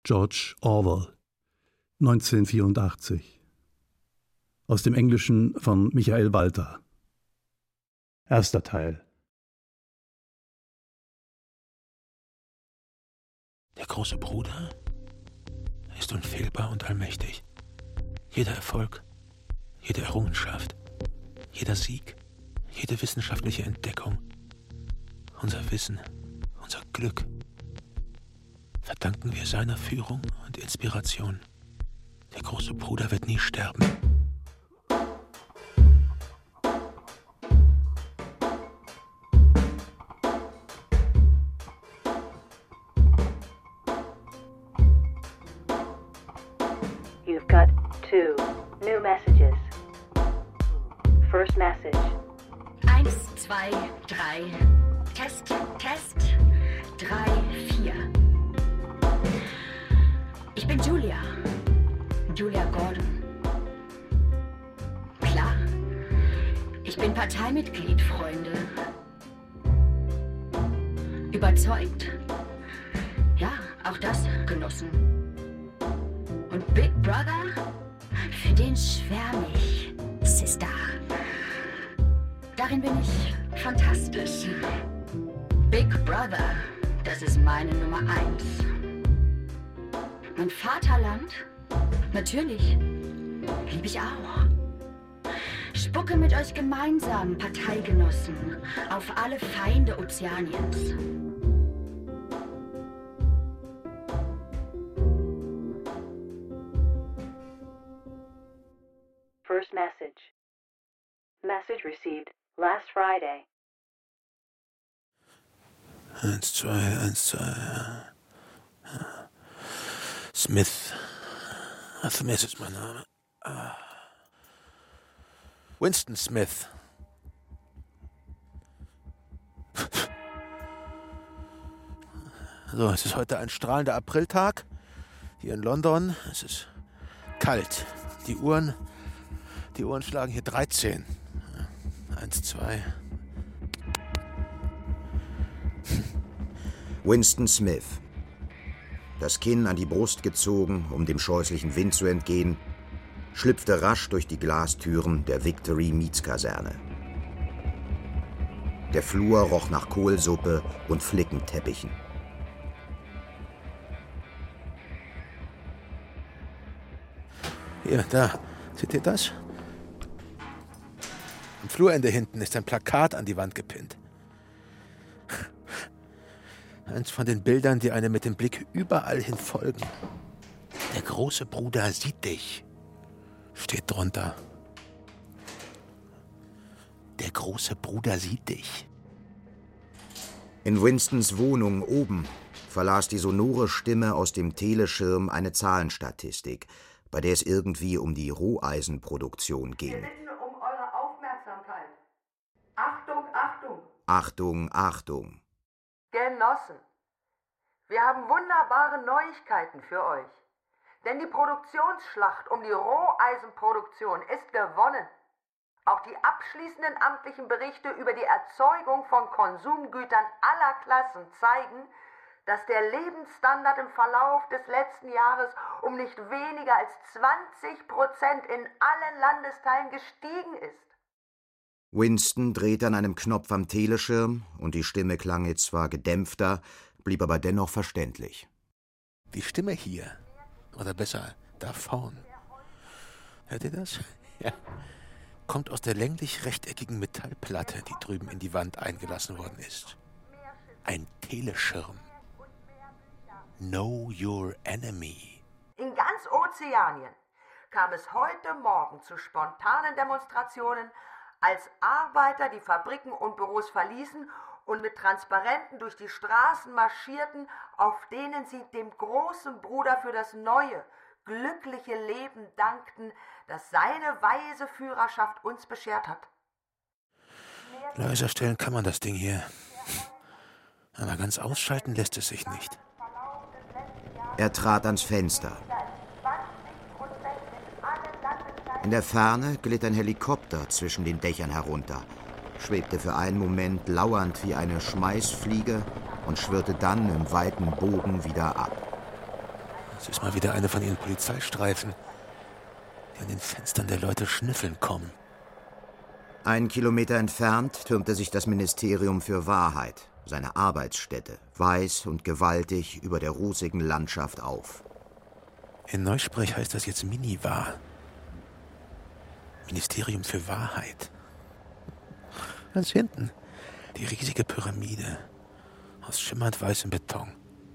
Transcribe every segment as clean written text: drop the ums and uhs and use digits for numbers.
George Orwell, 1984. Aus dem Englischen von Michael Walter. Erster Teil. Der große Bruder ist unfehlbar und allmächtig. Jeder Erfolg, jede Errungenschaft, jeder Sieg, jede wissenschaftliche Entdeckung, unser Wissen, unser Glück, verdanken wir seiner Führung und Inspiration. Der große Bruder wird nie sterben. You've got 2 new messages. First message. 1, 2, 3. Test, Test. 3, 4. Ich bin Julia. Julia Gordon. Klar. Ich bin Parteimitglied, Freunde. Überzeugt? Ja, auch das genossen. Und Big Brother? Für den schwärme ich, Sister. Darin bin ich fantastisch. Big Brother, das ist meine Nummer 1. Mein Vaterland? Natürlich. Liebe ich auch. Spucke mit euch gemeinsam, Parteigenossen, auf alle Feinde Ozeaniens. First message. Message received last Friday. 1, 2, 1, 2. Smith. Smith ist mein Name. Winston Smith. So, es ist heute ein strahlender Apriltag. Hier in London. Es ist kalt. Die Uhren schlagen hier 13. 1, 2. Winston Smith. Das Kinn an die Brust gezogen, um dem scheußlichen Wind zu entgehen, schlüpfte rasch durch die Glastüren der Victory-Mietskaserne. Der Flur roch nach Kohlsuppe und Flickenteppichen. Hier, da. Seht ihr das? Am Flurende hinten ist ein Plakat an die Wand gepinnt. Eins von den Bildern, die einem mit dem Blick überall hin folgen. Der große Bruder sieht dich, steht drunter. Der große Bruder sieht dich. In Winstons Wohnung oben verlas die sonore Stimme aus dem Teleschirm eine Zahlenstatistik, bei der es irgendwie um die Roheisenproduktion ging. Wir bitten um eure Aufmerksamkeit. Achtung, Achtung! Achtung, Achtung! Genossen, wir haben wunderbare Neuigkeiten für euch. Denn die Produktionsschlacht um die Roheisenproduktion ist gewonnen. Auch die abschließenden amtlichen Berichte über die Erzeugung von Konsumgütern aller Klassen zeigen, dass der Lebensstandard im Verlauf des letzten Jahres um nicht weniger als 20% in allen Landesteilen gestiegen ist. Winston drehte an einem Knopf am Teleschirm und die Stimme klang jetzt zwar gedämpfter, blieb aber dennoch verständlich. Die Stimme hier, oder besser da vorn, hört ihr das? Ja. Kommt aus der länglich-rechteckigen Metallplatte, die drüben in die Wand eingelassen worden ist. Ein Teleschirm. Know your enemy. In ganz Ozeanien kam es heute Morgen zu spontanen Demonstrationen, als Arbeiter die Fabriken und Büros verließen und mit Transparenten durch die Straßen marschierten, auf denen sie dem großen Bruder für das neue, glückliche Leben dankten, das seine weise Führerschaft uns beschert hat. Leiser stellen kann man das Ding hier. Aber ganz ausschalten lässt es sich nicht. Er trat ans Fenster. In der Ferne glitt ein Helikopter zwischen den Dächern herunter, schwebte für einen Moment lauernd wie eine Schmeißfliege und schwirrte dann im weiten Bogen wieder ab. Es ist mal wieder eine von ihren Polizeistreifen, die an den Fenstern der Leute schnüffeln kommen. 1 Kilometer entfernt türmte sich das Ministerium für Wahrheit, seine Arbeitsstätte, weiß und gewaltig über der rußigen Landschaft auf. In Neusprech heißt das jetzt Miniwa. Ministerium für Wahrheit. Ganz hinten die riesige Pyramide aus schimmernd weißem Beton.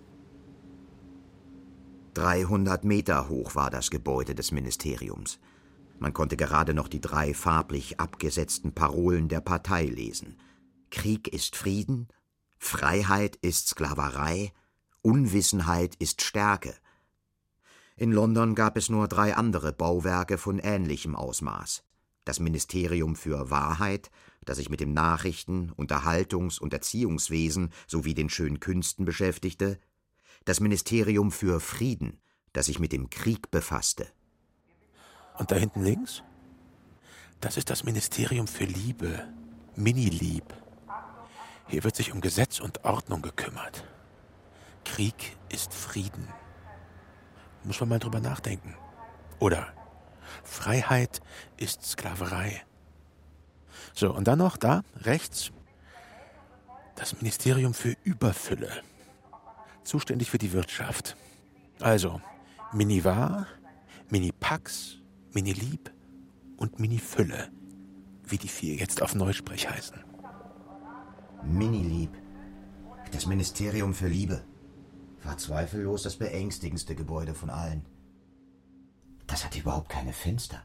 300 Meter hoch war das Gebäude des Ministeriums. Man konnte gerade noch die 3 farblich abgesetzten Parolen der Partei lesen. Krieg ist Frieden, Freiheit ist Sklaverei, Unwissenheit ist Stärke. In London gab es nur 3 andere Bauwerke von ähnlichem Ausmaß. Das Ministerium für Wahrheit, das sich mit dem Nachrichten-, Unterhaltungs- und Erziehungswesen sowie den schönen Künsten beschäftigte, das Ministerium für Frieden, das sich mit dem Krieg befasste. Und da hinten links? Das ist das Ministerium für Liebe, Minilieb. Hier wird sich um Gesetz und Ordnung gekümmert. Krieg ist Frieden. Muss man mal drüber nachdenken. Oder Freiheit ist Sklaverei. So, und dann noch da, rechts, das Ministerium für Überfülle. Zuständig für die Wirtschaft. Also, Minivar, Minipax, Minilieb und Minifülle, wie die 4 jetzt auf Neusprech heißen. Minilieb, das Ministerium für Liebe, war zweifellos das beängstigendste Gebäude von allen. Das hatte überhaupt keine Fenster.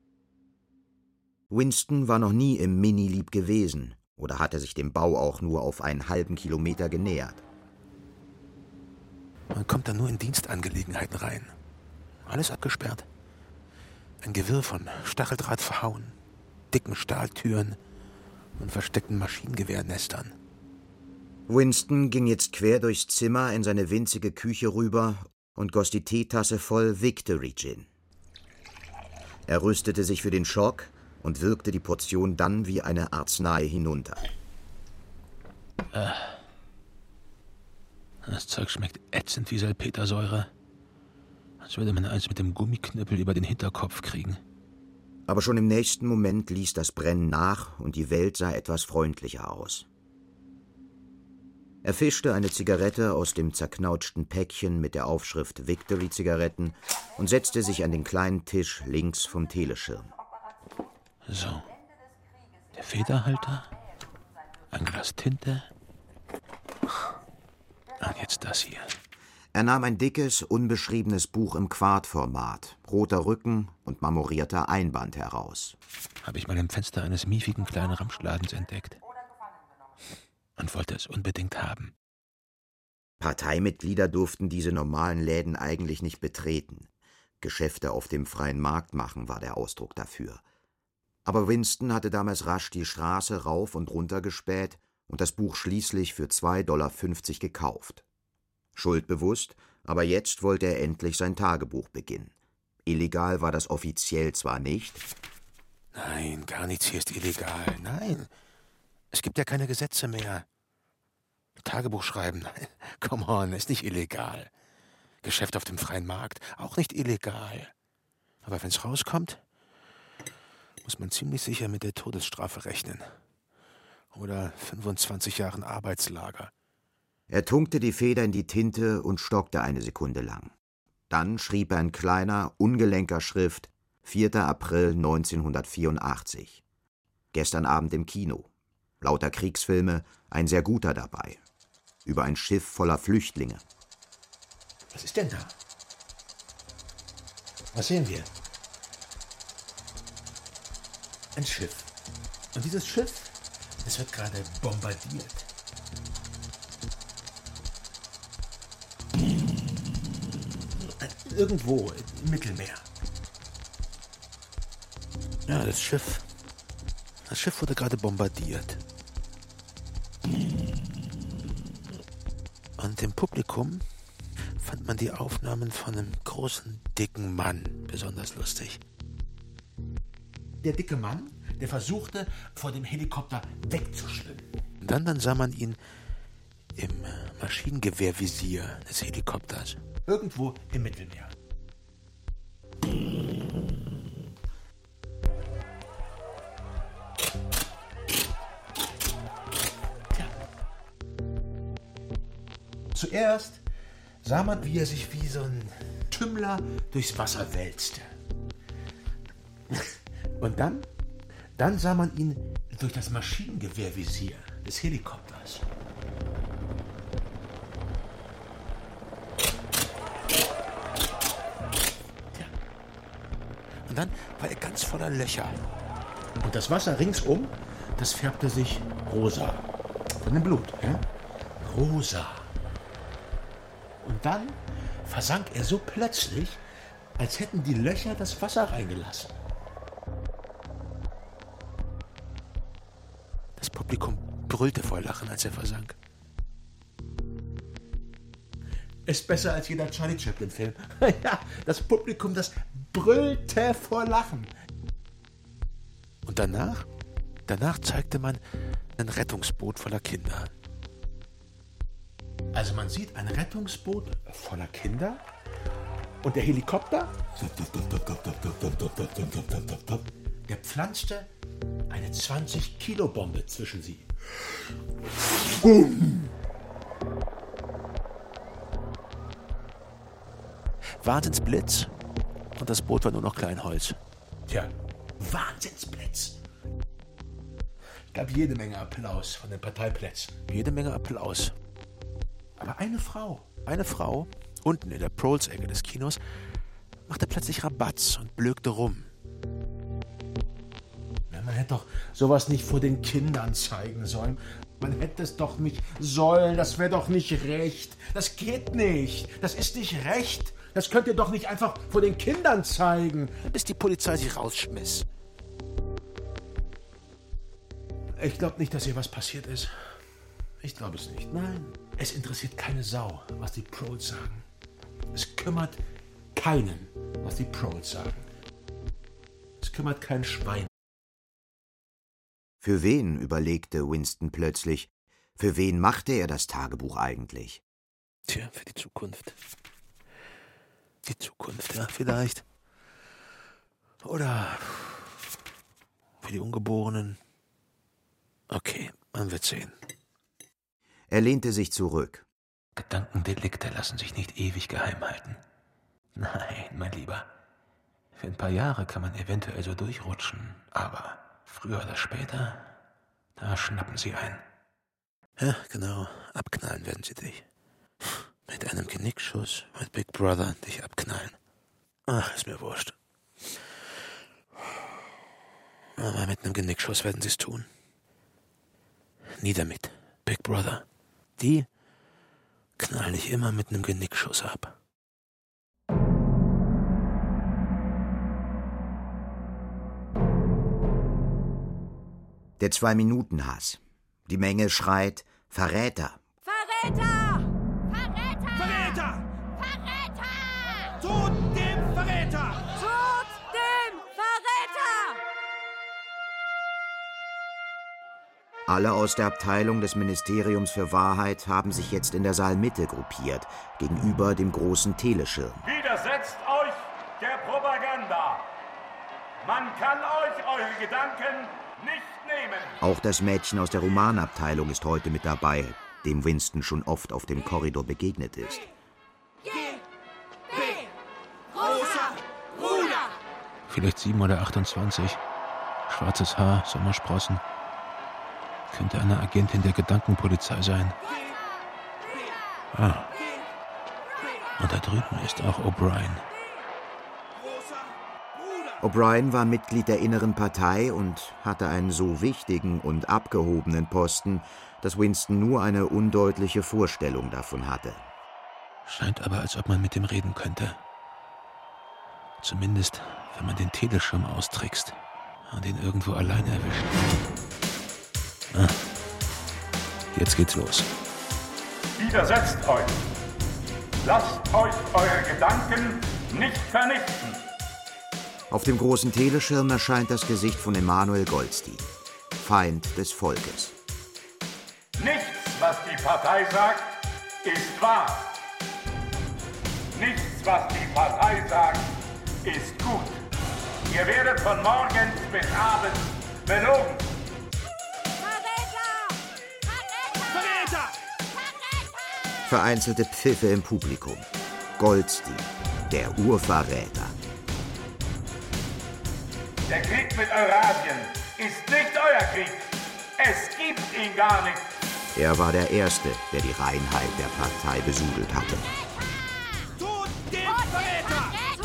Winston war noch nie im Minilieb gewesen oder hatte sich dem Bau auch nur auf einen halben Kilometer genähert. Man kommt da nur in Dienstangelegenheiten rein. Alles abgesperrt. Ein Gewirr von Stacheldraht verhauen, dicken Stahltüren und versteckten Maschinengewehrnestern. Winston ging jetzt quer durchs Zimmer in seine winzige Küche rüber und goss die Teetasse voll Victory Gin. Er rüstete sich für den Schock und wirkte die Portion dann wie eine Arznei hinunter. Das Zeug schmeckt ätzend wie Salpetersäure. Als würde man eins mit dem Gummiknüppel über den Hinterkopf kriegen. Aber schon im nächsten Moment ließ das Brennen nach und die Welt sah etwas freundlicher aus. Er fischte eine Zigarette aus dem zerknautschten Päckchen mit der Aufschrift Victory-Zigaretten und setzte sich an den kleinen Tisch links vom Teleschirm. So, der Federhalter, ein Glas Tinte und jetzt das hier. Er nahm ein dickes, unbeschriebenes Buch im Quartformat, roter Rücken und marmorierter Einband heraus. Habe ich mal im Fenster eines miefigen kleinen Ramschladens entdeckt. Und wollte es unbedingt haben. Parteimitglieder durften diese normalen Läden eigentlich nicht betreten. Geschäfte auf dem freien Markt machen war der Ausdruck dafür. Aber Winston hatte damals rasch die Straße rauf und runter gespäht und das Buch schließlich für $2,50 gekauft. Schuldbewusst, aber jetzt wollte er endlich sein Tagebuch beginnen. Illegal war das offiziell zwar nicht. Nein, gar nichts hier ist illegal. Nein, es gibt ja keine Gesetze mehr. Tagebuch schreiben, nein, come on, ist nicht illegal. Geschäft auf dem freien Markt, auch nicht illegal. Aber wenn es rauskommt, muss man ziemlich sicher mit der Todesstrafe rechnen. Oder 25 Jahren Arbeitslager. Er tunkte die Feder in die Tinte und stockte eine Sekunde lang. Dann schrieb er in kleiner, ungelenker Schrift 4. April 1984. Gestern Abend im Kino. Lauter Kriegsfilme, ein sehr guter dabei. Über ein Schiff voller Flüchtlinge. Was ist denn da? Was sehen wir? Ein Schiff. Und dieses Schiff, es wird gerade bombardiert. Irgendwo im Mittelmeer. Ja, das Schiff wurde gerade bombardiert. Und im Publikum fand man die Aufnahmen von einem großen, dicken Mann besonders lustig. Der dicke Mann, der versuchte, vor dem Helikopter wegzuschwimmen. Und dann sah man ihn im Maschinengewehrvisier des Helikopters. Irgendwo im Mittelmeer. Tja. Zuerst sah man, wie er sich wie so ein Tümmler durchs Wasser wälzte. Und dann sah man ihn durch das Maschinengewehrvisier des Helikopters. Tja. Und dann war er ganz voller Löcher. Und das Wasser ringsum, das färbte sich rosa. Von dem Blut, ja? Rosa. Und dann versank er so plötzlich, als hätten die Löcher das Wasser reingelassen. Das Publikum brüllte vor Lachen, als er versank. Ist besser als jeder Charlie Chaplin-Film. Ja, das Publikum, das brüllte vor Lachen. Und danach zeigte man ein Rettungsboot voller Kinder. Also man sieht ein Rettungsboot voller Kinder und der Helikopter, der pflanzte eine 20-Kilo-Bombe zwischen sie. Boom! Wahnsinnsblitz und das Boot war nur noch Kleinholz. Tja, Wahnsinnsblitz. Gab jede Menge Applaus von den Parteiplätzen. Jede Menge Applaus. Aber eine Frau, unten in der Proles-Ecke des Kinos, machte plötzlich Rabatz und blökte rum. Ja, man hätte doch sowas nicht vor den Kindern zeigen sollen. Man hätte es doch nicht sollen. Das wäre doch nicht recht. Das geht nicht. Das ist nicht recht. Das könnt ihr doch nicht einfach vor den Kindern zeigen, bis die Polizei sich rausschmiss. Ich glaube nicht, dass hier was passiert ist. Ich glaube es nicht. Nein, es interessiert keine Sau, was die Proles sagen. Es kümmert keinen, was die Proles sagen. Es kümmert kein Schwein. Für wen, überlegte Winston plötzlich, für wen machte er das Tagebuch eigentlich? Tja, für die Zukunft. Die Zukunft, ja, vielleicht. Oder für die Ungeborenen. Okay, man wird sehen. Er lehnte sich zurück. Gedankendelikte lassen sich nicht ewig geheim halten. Nein, mein Lieber. Für ein paar Jahre kann man eventuell so durchrutschen, aber früher oder später, da schnappen sie ein. Ja, genau, abknallen werden sie dich. Mit einem Genickschuss wird Big Brother dich abknallen. Ach, ist mir wurscht. Aber mit einem Genickschuss werden sie es tun. Nie damit, Big Brother. Die knallen dich immer mit einem Genickschuss ab. Der 2-Minuten-Hass. Die Menge schreit: Verräter! Verräter! Verräter! Verräter! Verräter! Tod dem Verräter! Tod dem Verräter! Alle aus der Abteilung des Ministeriums für Wahrheit haben sich jetzt in der Saalmitte gruppiert, gegenüber dem großen Teleschirm. Widersetzt euch der Propaganda! Man kann euch eure Gedanken nicht nehmen! Auch das Mädchen aus der Romanabteilung ist heute mit dabei, dem Winston schon oft auf dem Korridor begegnet ist. Großer Bruder! Vielleicht 7 oder 28. Schwarzes Haar, Sommersprossen. Könnte eine Agentin der Gedankenpolizei sein. Ah. Und da drüben ist auch O'Brien. O'Brien war Mitglied der inneren Partei und hatte einen so wichtigen und abgehobenen Posten, dass Winston nur eine undeutliche Vorstellung davon hatte. Scheint aber, als ob man mit ihm reden könnte. Zumindest, wenn man den Teleschirm austrickst und ihn irgendwo alleine erwischt. Ah. Jetzt geht's los. Widersetzt euch! Lasst euch eure Gedanken nicht vernichten! Auf dem großen Teleschirm erscheint das Gesicht von Emanuel Goldstein, Feind des Volkes. Nichts, was die Partei sagt, ist wahr. Nichts, was die Partei sagt, ist gut. Ihr werdet von morgens bis abends belogen. Verräter! Vereinzelte Pfiffe im Publikum. Goldstein, der Urverräter. Der Krieg mit Eurasien ist nicht euer Krieg. Es gibt ihn gar nicht. Er war der Erste, der die Reinheit der Partei besudelt hatte. Tod dem Verräter!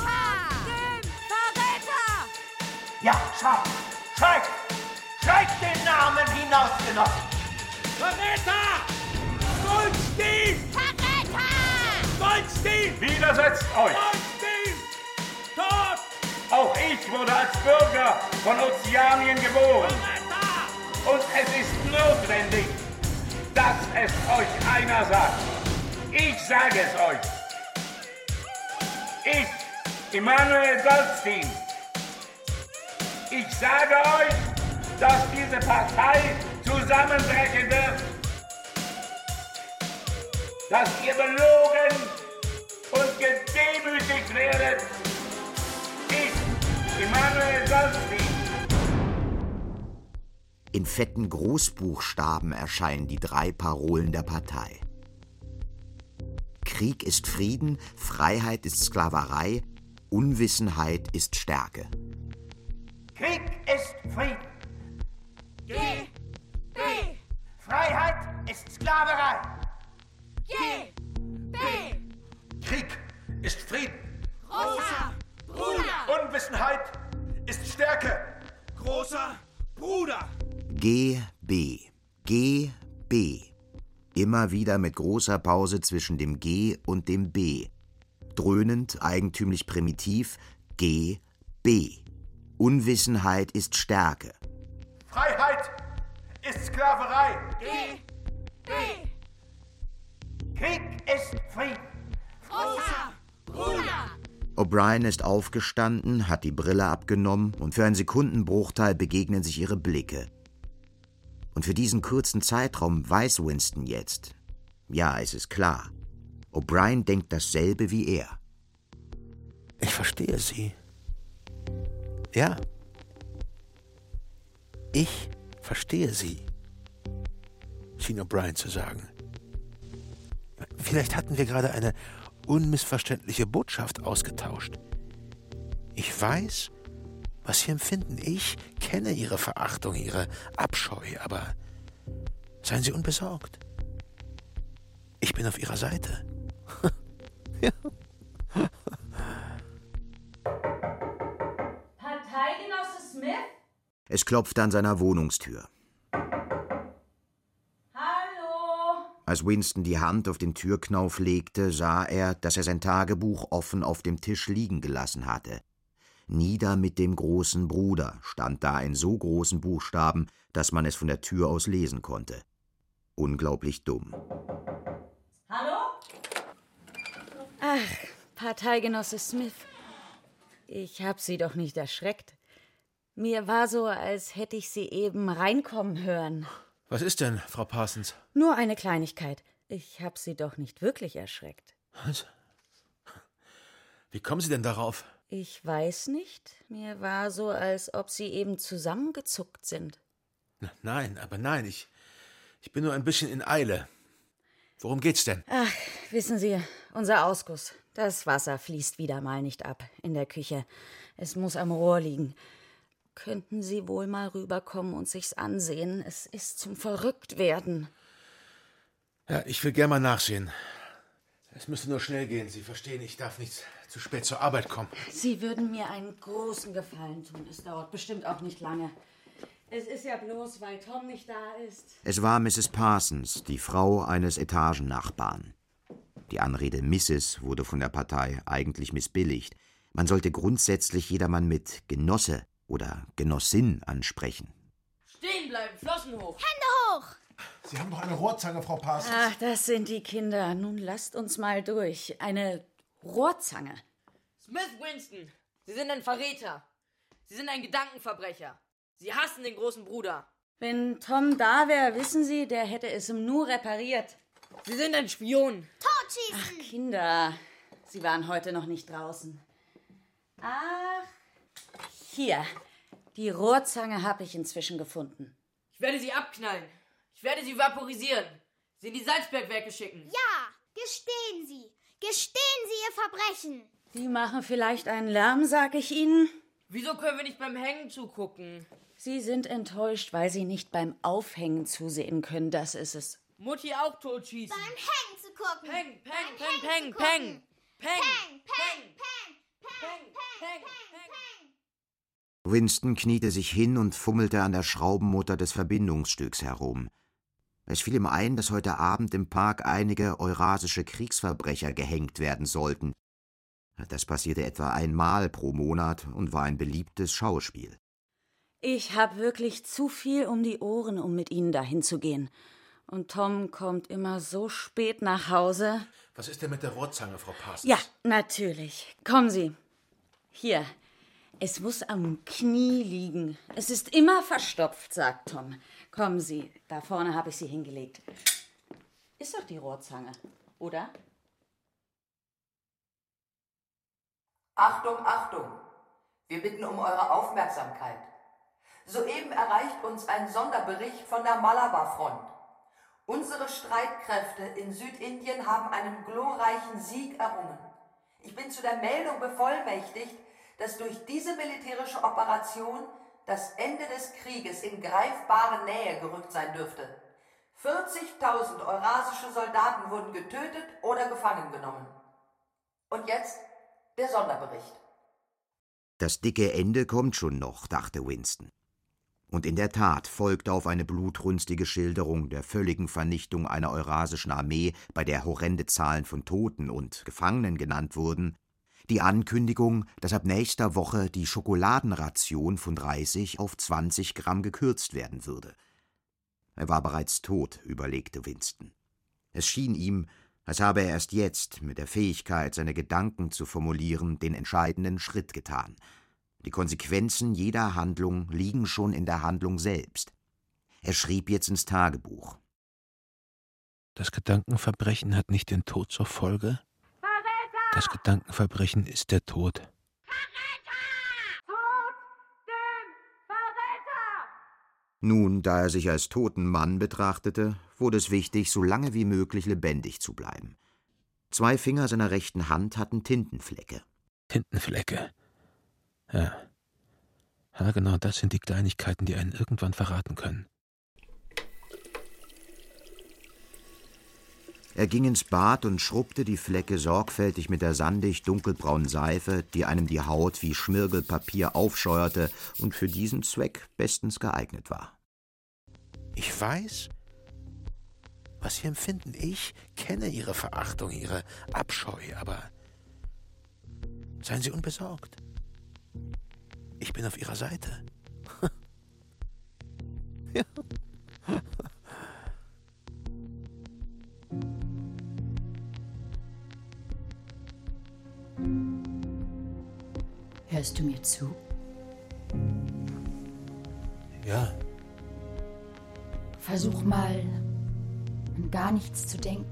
Ja, schreit den Namen hinaus, Genossen! Verräter! Goldstein! Goldstein! Widersetzt euch! Goldstein! Tot! Auch ich wurde als Bürger von Ozeanien geboren. Verräter! Und es ist notwendig, dass es euch einer sagt. Ich sage es euch. Ich, Immanuel Goldstein. Ich sage euch, dass diese Partei zusammenbrechen wird. Dass ihr belogen und gedemütigt werdet. Ich, Immanuel Goldstein. In fetten Großbuchstaben erscheinen die 3 Parolen der Partei. Krieg ist Frieden, Freiheit ist Sklaverei, Unwissenheit ist Stärke. Krieg ist Frieden. G.B. Freiheit ist Sklaverei. G.B. Krieg ist Frieden. Großer Bruder. Unwissenheit ist Stärke. Großer Bruder. G.B. G.B. Immer wieder mit großer Pause zwischen dem G und dem B. Dröhnend, eigentümlich primitiv, G.B. Unwissenheit ist Stärke. Freiheit ist Sklaverei. G.B. Krieg ist Frieden. Großer Bruder. O'Brien ist aufgestanden, hat die Brille abgenommen und für einen Sekundenbruchteil begegnen sich ihre Blicke. Und für diesen kurzen Zeitraum weiß Winston jetzt, ja, es ist klar, O'Brien denkt dasselbe wie er. Ich verstehe Sie. Ja. Ich verstehe Sie, schien O'Brien zu sagen. Vielleicht hatten wir gerade eine unmissverständliche Botschaft ausgetauscht. Ich weiß, was Sie empfinden. Ich kenne Ihre Verachtung, Ihre Abscheu, aber seien Sie unbesorgt. Ich bin auf Ihrer Seite. Ja. Parteigenosse Smith? Es klopfte an seiner Wohnungstür. Hallo? Als Winston die Hand auf den Türknauf legte, sah er, dass er sein Tagebuch offen auf dem Tisch liegen gelassen hatte. »Nieder mit dem großen Bruder« stand da in so großen Buchstaben, dass man es von der Tür aus lesen konnte. Unglaublich dumm. Hallo? Ach, Parteigenosse Smith. Ich hab Sie doch nicht erschreckt. Mir war so, als hätte ich Sie eben reinkommen hören. Was ist denn, Frau Parsons? Nur eine Kleinigkeit. Ich hab Sie doch nicht wirklich erschreckt. Was? Wie kommen Sie denn darauf? Ich weiß nicht. Mir war so, als ob Sie eben zusammengezuckt sind. Nein, ich bin nur ein bisschen in Eile. Worum geht's denn? Ach, wissen Sie, unser Ausguss. Das Wasser fließt wieder mal nicht ab in der Küche. Es muss am Rohr liegen. Könnten Sie wohl mal rüberkommen und sich's ansehen? Es ist zum Verrücktwerden. Ja, ich will gern mal nachsehen. Es müsste nur schnell gehen. Sie verstehen, ich darf nicht zu spät zur Arbeit kommen. Sie würden mir einen großen Gefallen tun. Es dauert bestimmt auch nicht lange. Es ist ja bloß, weil Tom nicht da ist. Es war Mrs. Parsons, die Frau eines Etagennachbarn. Die Anrede Mrs. wurde von der Partei eigentlich missbilligt. Man sollte grundsätzlich jedermann mit Genosse oder Genossin ansprechen. Stehen bleiben, Flossen hoch. Hände hoch! Sie haben doch eine Rohrzange, Frau Parsons. Ach, das sind die Kinder. Nun lasst uns mal durch. Eine Rohrzange. Smith Winston, Sie sind ein Verräter. Sie sind ein Gedankenverbrecher. Sie hassen den großen Bruder. Wenn Tom da wäre, wissen Sie, der hätte es im Nu repariert. Sie sind ein Spion. Totschießen! Ach, Kinder. Sie waren heute noch nicht draußen. Ach, hier. Die Rohrzange habe ich inzwischen gefunden. Ich werde sie abknallen. Ich werde sie vaporisieren. Sie in die Salzbergwerke schicken. Ja, gestehen Sie. Gestehen Sie Ihr Verbrechen. Die machen vielleicht einen Lärm, sag ich Ihnen. Wieso können wir nicht beim Hängen zugucken? Sie sind enttäuscht, weil Sie nicht beim Aufhängen zusehen können. Das ist es. Mutti auch totschießen. Beim Hängen zu gucken. Peng, peng, peng, peng, peng. Peng, peng, peng, peng, peng. Winston kniete sich hin und fummelte an der Schraubenmutter des Verbindungsstücks herum. Es fiel ihm ein, dass heute Abend im Park einige eurasische Kriegsverbrecher gehängt werden sollten. Das passierte etwa einmal pro Monat und war ein beliebtes Schauspiel. Ich habe wirklich zu viel um die Ohren, um mit Ihnen dahin zu gehen. Und Tom kommt immer so spät nach Hause. Was ist denn mit der Rohrzange, Frau Parsons? Ja, natürlich. Kommen Sie. Hier. Es muss am Knie liegen. Es ist immer verstopft, sagt Tom. Kommen Sie. Da vorne habe ich sie hingelegt. Ist doch die Rohrzange, oder? Achtung, Achtung! Wir bitten um eure Aufmerksamkeit. Soeben erreicht uns ein Sonderbericht von der Malabar-Front. Unsere Streitkräfte in Südindien haben einen glorreichen Sieg errungen. Ich bin zu der Meldung bevollmächtigt, dass durch diese militärische Operation das Ende des Krieges in greifbare Nähe gerückt sein dürfte. 40.000 eurasische Soldaten wurden getötet oder gefangen genommen. Und jetzt der Sonderbericht. Das dicke Ende kommt schon noch, dachte Winston. Und in der Tat folgte auf eine blutrünstige Schilderung der völligen Vernichtung einer eurasischen Armee, bei der horrende Zahlen von Toten und Gefangenen genannt wurden, die Ankündigung, dass ab nächster Woche die Schokoladenration von 30 auf 20 Gramm gekürzt werden würde. Er war bereits tot, überlegte Winston. Es schien ihm, als habe er erst jetzt, mit der Fähigkeit, seine Gedanken zu formulieren, den entscheidenden Schritt getan. Die Konsequenzen jeder Handlung liegen schon in der Handlung selbst. Er schrieb jetzt ins Tagebuch. Das Gedankenverbrechen hat nicht den Tod zur Folge. Verräter! Das Gedankenverbrechen ist der Tod. Verräter! Tod dem Verräter! Nun, da er sich als toten Mann betrachtete, wurde es wichtig, so lange wie möglich lebendig zu bleiben. 2 Finger seiner rechten Hand hatten Tintenflecke. Tintenflecke. Ja. Ja, genau, das sind die Kleinigkeiten, die einen irgendwann verraten können. Er ging ins Bad und schrubbte die Flecke sorgfältig mit der sandig dunkelbraunen Seife, die einem die Haut wie Schmirgelpapier aufscheuerte und für diesen Zweck bestens geeignet war. Ich weiß, was Sie empfinden. Ich kenne Ihre Verachtung, Ihre Abscheu, aber seien Sie unbesorgt. Ich bin auf Ihrer Seite. Ja. Hörst du mir zu? Ja. Versuch mal, an gar nichts zu denken.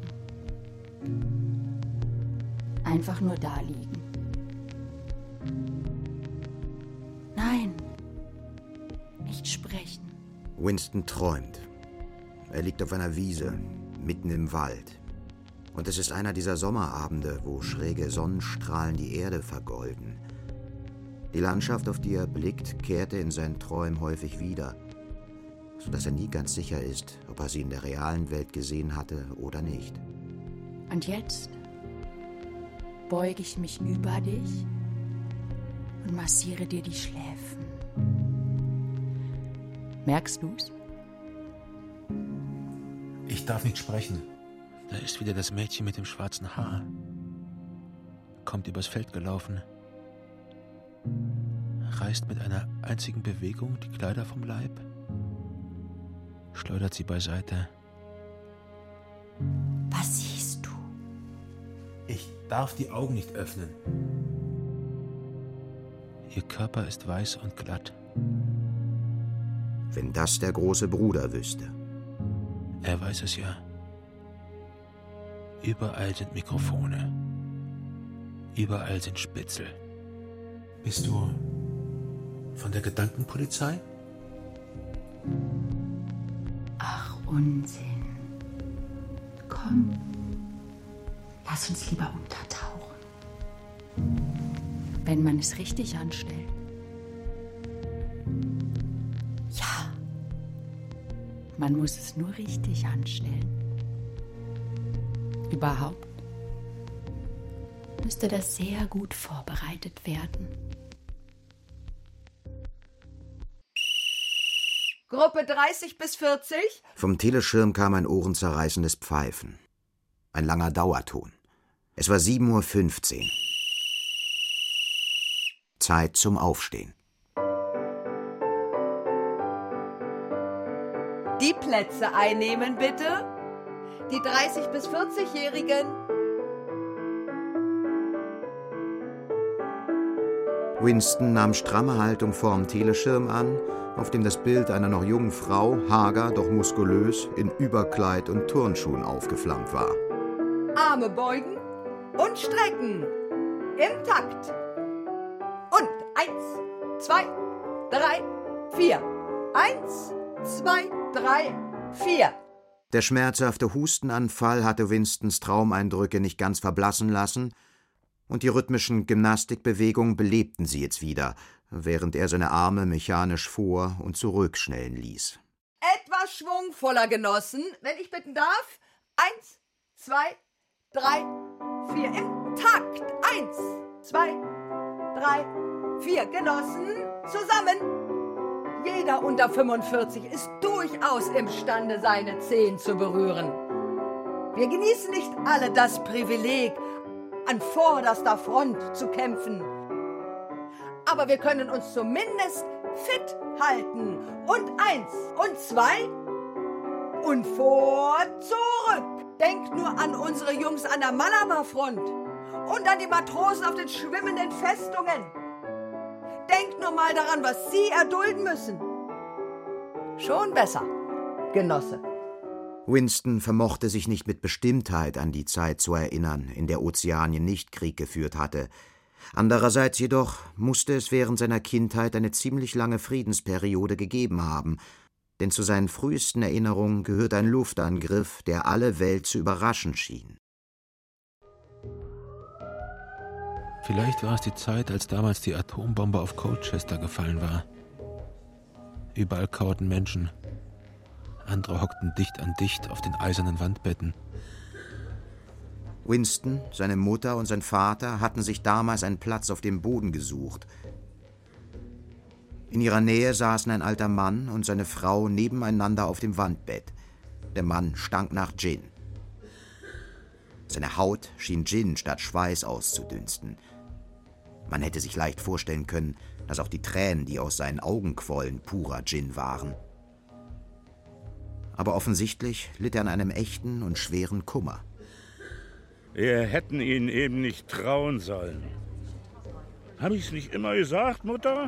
Einfach nur da liegen. Nein, nicht sprechen. Winston träumt. Er liegt auf einer Wiese, mitten im Wald. Und es ist einer dieser Sommerabende, wo schräge Sonnenstrahlen die Erde vergolden. Die Landschaft, auf die er blickt, kehrte in seinen Träumen häufig wieder, sodass er nie ganz sicher ist, ob er sie in der realen Welt gesehen hatte oder nicht. Und jetzt beuge ich mich über dich und massiere dir die Schläfen. Merkst du's? Ich darf nicht sprechen. Da ist wieder das Mädchen mit dem schwarzen Haar. Kommt übers Feld gelaufen. Reißt mit einer einzigen Bewegung die Kleider vom Leib. Schleudert sie beiseite. Was siehst du? Ich darf die Augen nicht öffnen. Ihr Körper ist weiß und glatt. Wenn das der große Bruder wüsste. Er weiß es ja. Überall sind Mikrofone. Überall sind Spitzel. Bist du von der Gedankenpolizei? Ach, Unsinn. Komm, lass uns lieber untertauchen. Wenn man es richtig anstellt. Ja, man muss es nur richtig anstellen. Überhaupt müsste das sehr gut vorbereitet werden. Gruppe 30 bis 40? Vom Teleschirm kam ein ohrenzerreißendes Pfeifen. Ein langer Dauerton. Es war 7:15 Uhr. Zeit zum Aufstehen. Die Plätze einnehmen, bitte. Die 30- bis 40-Jährigen. Winston nahm stramme Haltung vorm Teleschirm an, auf dem das Bild einer noch jungen Frau, hager, doch muskulös, in Überkleid und Turnschuhen aufgeflammt war. Arme beugen und strecken. Im Takt. Und 1, 2, 3, 4. 1, 2, 3, 4. Der schmerzhafte Hustenanfall hatte Winstons Traumeindrücke nicht ganz verblassen lassen, und die rhythmischen Gymnastikbewegungen belebten sie jetzt wieder, während er seine Arme mechanisch vor- und zurückschnellen ließ. Etwas schwungvoller, Genossen, wenn ich bitten darf. 1, 2, 3, 4. Im Takt. 1, 2, 3, 4. Genossen, zusammen. Jeder unter 45 ist durchaus imstande, seine Zehen zu berühren. Wir genießen nicht alle das Privileg, an vorderster Front zu kämpfen. Aber wir können uns zumindest fit halten. Und 1 und 2 und vor, zurück. Denkt nur an unsere Jungs an der Malabar-Front und an die Matrosen auf den schwimmenden Festungen. Denkt nur mal daran, was sie erdulden müssen. Schon besser, Genosse. Winston vermochte sich nicht mit Bestimmtheit an die Zeit zu erinnern, in der Ozeanien nicht Krieg geführt hatte. Andererseits jedoch musste es während seiner Kindheit eine ziemlich lange Friedensperiode gegeben haben, denn zu seinen frühesten Erinnerungen gehört ein Luftangriff, der alle Welt zu überraschen schien. Vielleicht war es die Zeit, als damals die Atombombe auf Colchester gefallen war. Überall kauerten Menschen. Andere hockten dicht an dicht auf den eisernen Wandbetten. Winston, seine Mutter und sein Vater hatten sich damals einen Platz auf dem Boden gesucht. In ihrer Nähe saßen ein alter Mann und seine Frau nebeneinander auf dem Wandbett. Der Mann stank nach Gin. Seine Haut schien Gin statt Schweiß auszudünsten. Man hätte sich leicht vorstellen können, dass auch die Tränen, die aus seinen Augen quollen, purer Gin waren. Aber offensichtlich litt er an einem echten und schweren Kummer. Wir hätten ihnen eben nicht trauen sollen. Habe ich es nicht immer gesagt, Mutter?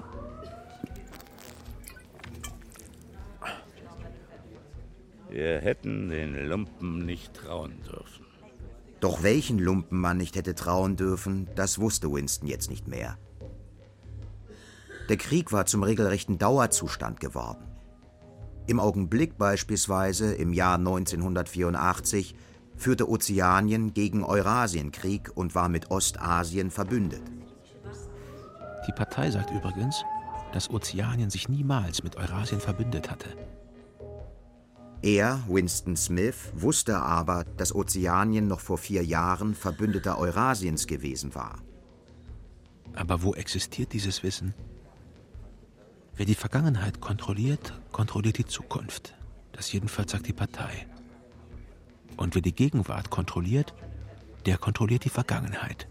Wir hätten den Lumpen nicht trauen dürfen. Doch welchen Lumpen man nicht hätte trauen dürfen, das wusste Winston jetzt nicht mehr. Der Krieg war zum regelrechten Dauerzustand geworden. Im Augenblick beispielsweise im Jahr 1984 führte Ozeanien gegen Eurasienkrieg und war mit Ostasien verbündet. Die Partei sagt übrigens, dass Ozeanien sich niemals mit Eurasien verbündet hatte. Er, Winston Smith, wusste aber, dass Ozeanien noch vor 4 Jahren Verbündeter Eurasiens gewesen war. Aber wo existiert dieses Wissen? Wer die Vergangenheit kontrolliert, kontrolliert die Zukunft. Das jedenfalls sagt die Partei. Und wer die Gegenwart kontrolliert, der kontrolliert die Vergangenheit.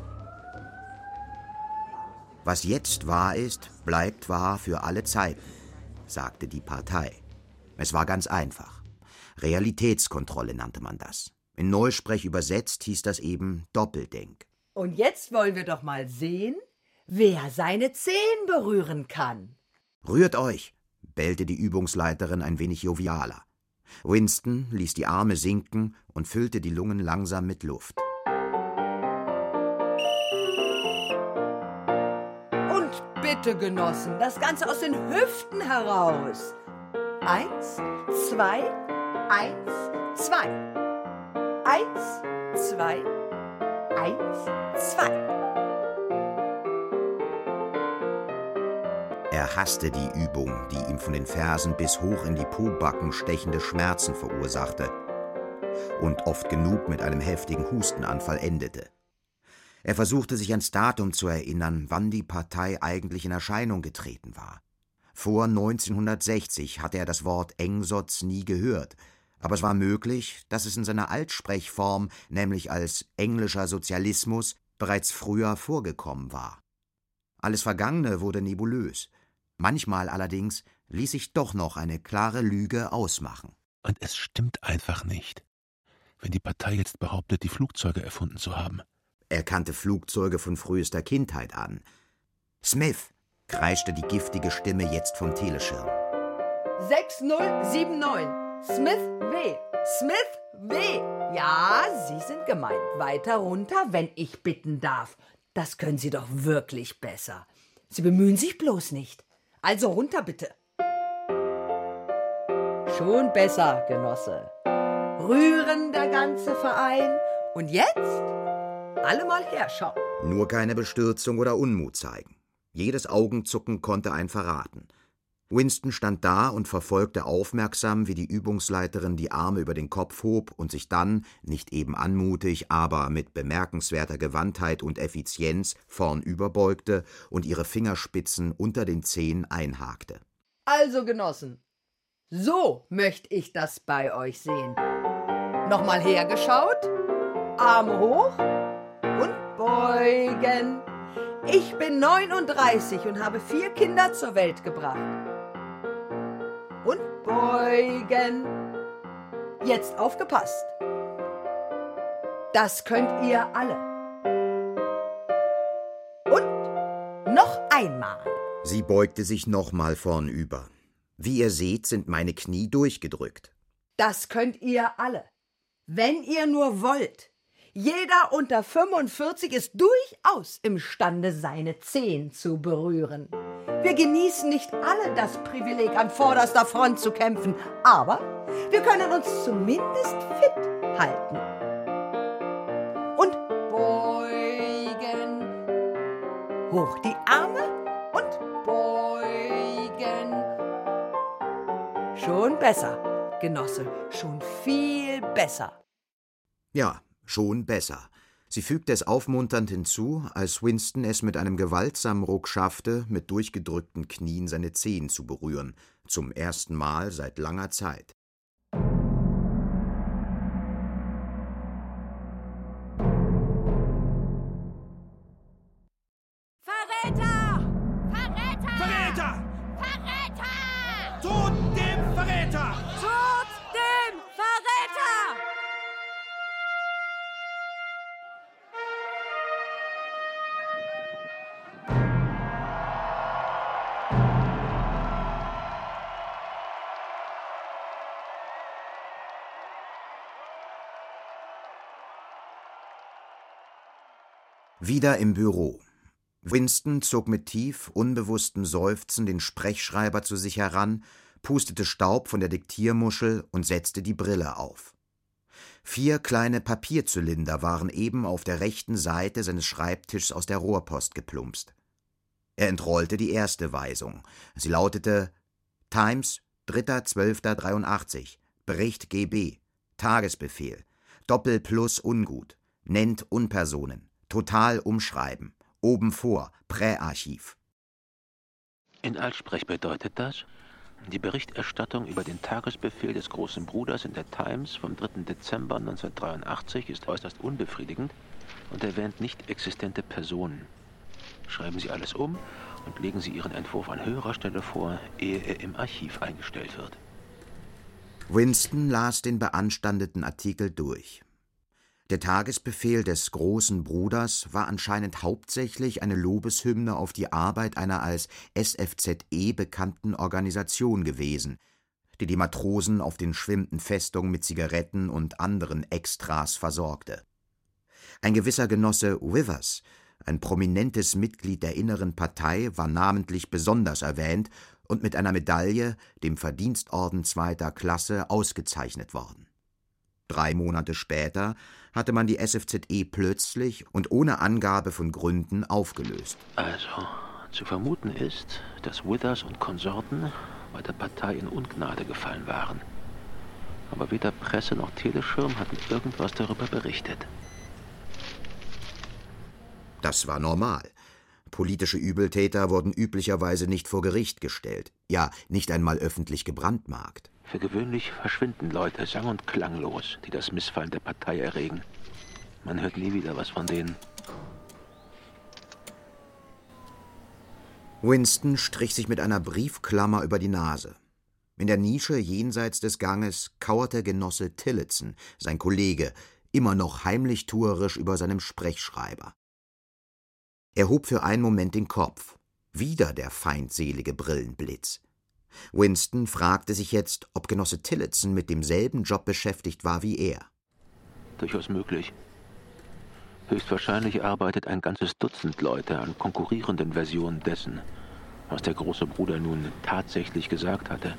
Was jetzt wahr ist, bleibt wahr für alle Zeiten, sagte die Partei. Es war ganz einfach. Realitätskontrolle nannte man das. In Neusprech übersetzt hieß das eben Doppeldenk. Und jetzt wollen wir doch mal sehen, wer seine Zehen berühren kann. »Rührt euch«, bellte die Übungsleiterin ein wenig jovialer. Winston ließ die Arme sinken und füllte die Lungen langsam mit Luft. bitte, Genossen, das Ganze aus den Hüften heraus. 1, 2, 1, 2. 1, 2, 1, 2. Er hasste die Übung, die ihm von den Fersen bis hoch in die Pobacken stechende Schmerzen verursachte und oft genug mit einem heftigen Hustenanfall endete. Er versuchte sich ans Datum zu erinnern, wann die Partei eigentlich in Erscheinung getreten war. Vor 1960 hatte er das Wort Engsotz nie gehört, aber es war möglich, dass es in seiner Altsprechform, nämlich als englischer Sozialismus, bereits früher vorgekommen war. Alles Vergangene wurde nebulös. Manchmal allerdings ließ sich doch noch eine klare Lüge ausmachen. Und es stimmt einfach nicht, wenn die Partei jetzt behauptet, die Flugzeuge erfunden zu haben. Er kannte Flugzeuge von frühester Kindheit an. »Smith«, kreischte die giftige Stimme jetzt vom Teleschirm. 6079. Smith W. Smith W. Ja, Sie sind gemeint. Weiter runter, wenn ich bitten darf. Das können Sie doch wirklich besser. Sie bemühen sich bloß nicht. Also runter bitte. Schon besser, Genosse. Rühren der ganze Verein. Und jetzt alle mal herschauen. Nur keine Bestürzung oder Unmut zeigen. Jedes Augenzucken konnte einen verraten. Winston stand da und verfolgte aufmerksam, wie die Übungsleiterin die Arme über den Kopf hob und sich dann, nicht eben anmutig, aber mit bemerkenswerter Gewandtheit und Effizienz, vornüberbeugte und ihre Fingerspitzen unter den Zehen einhakte. Also, Genossen, so möchte ich das bei euch sehen. Nochmal hergeschaut, Arme hoch und beugen. Ich bin 39 und habe 4 Kinder zur Welt gebracht. Und beugen. Jetzt aufgepasst. Das könnt ihr alle. Und noch einmal. Sie beugte sich nochmal vornüber. Wie ihr seht, sind meine Knie durchgedrückt. Das könnt ihr alle. Wenn ihr nur wollt. Jeder unter 45 ist durchaus imstande, seine Zehen zu berühren. Wir genießen nicht alle das Privileg, an vorderster Front zu kämpfen, aber wir können uns zumindest fit halten. Und beugen. Hoch die Arme und beugen. Schon besser, Genosse, schon viel besser. Ja, schon besser. Sie fügte es aufmunternd hinzu, als Winston es mit einem gewaltsamen Ruck schaffte, mit durchgedrückten Knien seine Zehen zu berühren, zum ersten Mal seit langer Zeit. Verräter! Verräter! Verräter! Verräter! Tod dem Verräter! Tod dem Verräter! Wieder im Büro. Winston zog mit tief, unbewusstem Seufzen den Sprechschreiber zu sich heran, pustete Staub von der Diktiermuschel und setzte die Brille auf. 4 kleine Papierzylinder waren eben auf der rechten Seite seines Schreibtischs aus der Rohrpost geplumpst. Er entrollte die erste Weisung. Sie lautete: Times, 3.12.83, Bericht GB, Tagesbefehl, Doppel plus ungut, nennt Unpersonen, total umschreiben, oben vor, Präarchiv. In Altsprech bedeutet das, die Berichterstattung über den Tagesbefehl des Großen Bruders in der Times vom 3. Dezember 1983 ist äußerst unbefriedigend und erwähnt nicht existente Personen. Schreiben Sie alles um und legen Sie Ihren Entwurf an höherer Stelle vor, ehe er im Archiv eingestellt wird. Winston las den beanstandeten Artikel durch. Der Tagesbefehl des Großen Bruders war anscheinend hauptsächlich eine Lobeshymne auf die Arbeit einer als SFZE bekannten Organisation gewesen, die die Matrosen auf den schwimmenden Festungen mit Zigaretten und anderen Extras versorgte. Ein gewisser Genosse Withers ein prominentes Mitglied der Inneren Partei, war namentlich besonders erwähnt und mit einer Medaille, dem Verdienstorden 2. Klasse, ausgezeichnet worden. 3 Monate später hatte man die SFZE plötzlich und ohne Angabe von Gründen aufgelöst. Also, zu vermuten ist, dass Withers und Konsorten bei der Partei in Ungnade gefallen waren. Aber weder Presse noch Teleschirm hatten irgendwas darüber berichtet. Das war normal. Politische Übeltäter wurden üblicherweise nicht vor Gericht gestellt, ja, nicht einmal öffentlich gebrandmarkt. Für gewöhnlich verschwinden Leute sang- und klanglos, die das Missfallen der Partei erregen. Man hört nie wieder was von denen. Winston strich sich mit einer Briefklammer über die Nase. In der Nische jenseits des Ganges kauerte Genosse Tillotson, sein Kollege, immer noch heimlich tuerisch über seinem Sprechschreiber. Er hob für einen Moment den Kopf. Wieder der feindselige Brillenblitz. Winston fragte sich jetzt, ob Genosse Tillotson mit demselben Job beschäftigt war wie er. Durchaus möglich. Höchstwahrscheinlich arbeitet ein ganzes Dutzend Leute an konkurrierenden Versionen dessen, was der große Bruder nun tatsächlich gesagt hatte.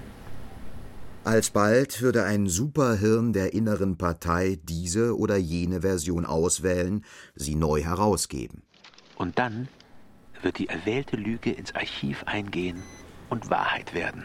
Alsbald würde ein Superhirn der Inneren Partei diese oder jene Version auswählen, sie neu herausgeben. Und dann wird die erwählte Lüge ins Archiv eingehen und Wahrheit werden.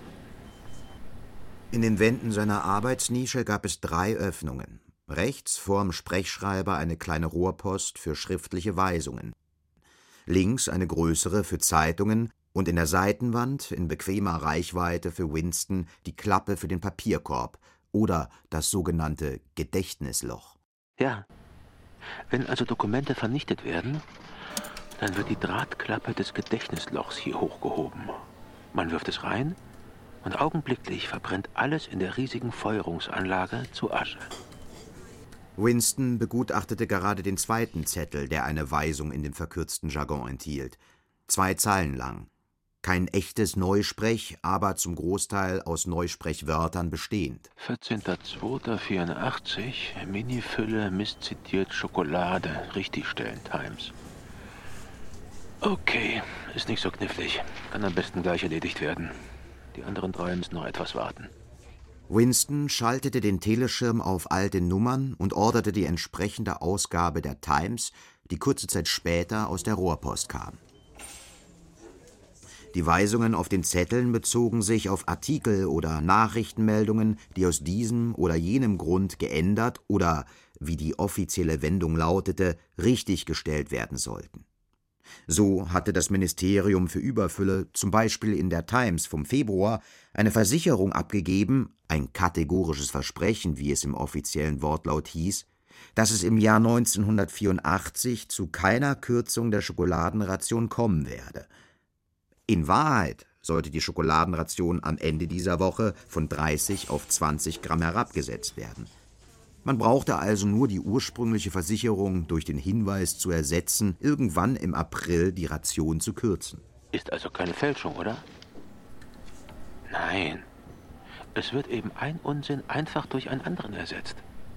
In den Wänden seiner Arbeitsnische gab es 3 Öffnungen. Rechts vorm Sprechschreiber eine kleine Rohrpost für schriftliche Weisungen. Links eine größere für Zeitungen und in der Seitenwand in bequemer Reichweite für Winston die Klappe für den Papierkorb oder das sogenannte Gedächtnisloch. Ja, wenn also Dokumente vernichtet werden, dann wird die Drahtklappe des Gedächtnislochs hier hochgehoben. Man wirft es rein und augenblicklich verbrennt alles in der riesigen Feuerungsanlage zu Asche. Winston begutachtete gerade den 2. Zettel, der eine Weisung in dem verkürzten Jargon enthielt. 2 Zeilen lang. Kein echtes Neusprech, aber zum Großteil aus Neusprechwörtern bestehend. 14.02.84, Minifülle, misszitiert Schokolade, richtigstellen, Times. Okay, ist nicht so knifflig. Kann am besten gleich erledigt werden. Die anderen 3 müssen noch etwas warten. Winston schaltete den Teleschirm auf alte Nummern und orderte die entsprechende Ausgabe der Times, die kurze Zeit später aus der Rohrpost kam. Die Weisungen auf den Zetteln bezogen sich auf Artikel oder Nachrichtenmeldungen, die aus diesem oder jenem Grund geändert oder, wie die offizielle Wendung lautete, richtiggestellt werden sollten. So hatte das Ministerium für Überfülle zum Beispiel in der Times vom Februar eine Versicherung abgegeben, ein kategorisches Versprechen, wie es im offiziellen Wortlaut hieß, dass es im Jahr 1984 zu keiner Kürzung der Schokoladenration kommen werde. In Wahrheit sollte die Schokoladenration am Ende dieser Woche von 30 auf 20 Gramm herabgesetzt werden. Man brauchte also nur die ursprüngliche Versicherung durch den Hinweis zu ersetzen, irgendwann im April die Ration zu kürzen. Ist also keine Fälschung, oder? Nein. Es wird eben ein Unsinn einfach durch einen anderen ersetzt.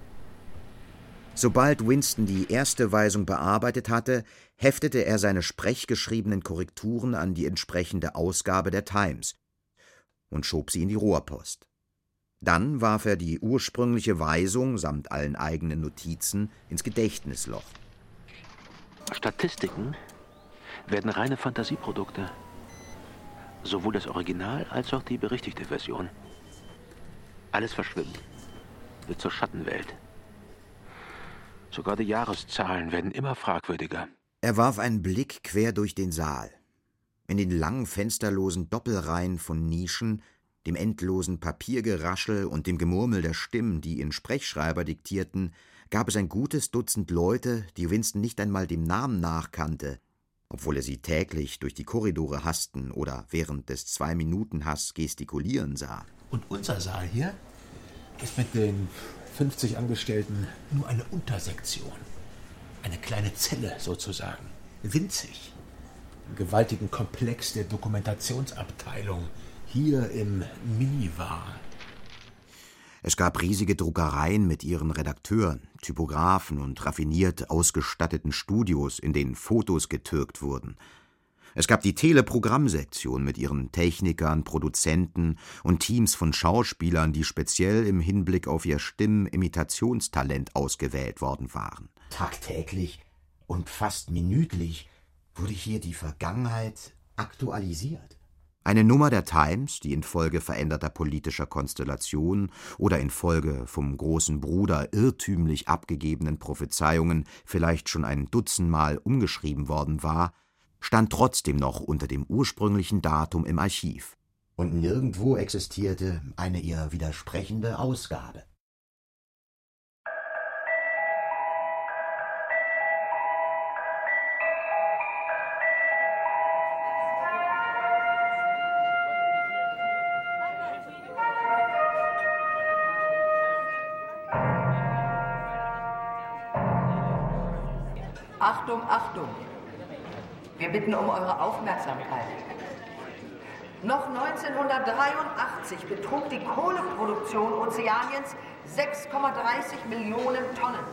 Sobald Winston die erste Weisung bearbeitet hatte, heftete er seine sprechgeschriebenen Korrekturen an die entsprechende Ausgabe der Times und schob sie in die Rohrpost. Dann warf er die ursprüngliche Weisung samt allen eigenen Notizen ins Gedächtnisloch. Statistiken werden reine Fantasieprodukte. Sowohl das Original als auch die berichtigte Version. Alles verschwimmt. Wird zur Schattenwelt. Sogar die Jahreszahlen werden immer fragwürdiger. Er warf einen Blick quer durch den Saal. In den langen fensterlosen Doppelreihen von Nischen, dem endlosen Papiergeraschel und dem Gemurmel der Stimmen, die in Sprechschreiber diktierten, gab es ein gutes Dutzend Leute, die Winston nicht einmal dem Namen nachkannte, obwohl er sie täglich durch die Korridore hasten oder während des 2-Minuten-Hass gestikulieren sah. Und unser Saal hier ist mit den 50 Angestellten nur eine Untersektion. Eine kleine Zelle sozusagen. Winzig. Im gewaltigen Komplex der Dokumentationsabteilung. Hier im Minivar. Es gab riesige Druckereien mit ihren Redakteuren, Typografen und raffiniert ausgestatteten Studios, in denen Fotos getürkt wurden. Es gab die Teleprogrammsektion mit ihren Technikern, Produzenten und Teams von Schauspielern, die speziell im Hinblick auf ihr Stimmenimmitationstalent ausgewählt worden waren. Tagtäglich und fast minütlich wurde hier die Vergangenheit aktualisiert. Eine Nummer der Times, die infolge veränderter politischer Konstellationen oder infolge vom großen Bruder irrtümlich abgegebenen Prophezeiungen vielleicht schon ein Dutzendmal umgeschrieben worden war, stand trotzdem noch unter dem ursprünglichen Datum im Archiv. Und nirgendwo existierte eine ihr widersprechende Ausgabe. Achtung, Achtung! Wir bitten um eure Aufmerksamkeit. Noch 1983 betrug die Kohleproduktion Ozeaniens 6,30 Millionen Tonnen.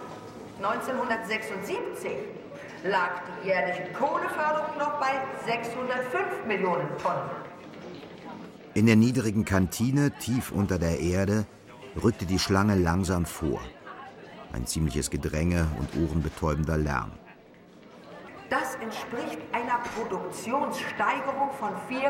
1976 lag die jährliche Kohleförderung noch bei 605 Millionen Tonnen. In der niedrigen Kantine, tief unter der Erde, rückte die Schlange langsam vor. Ein ziemliches Gedränge und ohrenbetäubender Lärm. Das entspricht einer Produktionssteigerung von 4,1%.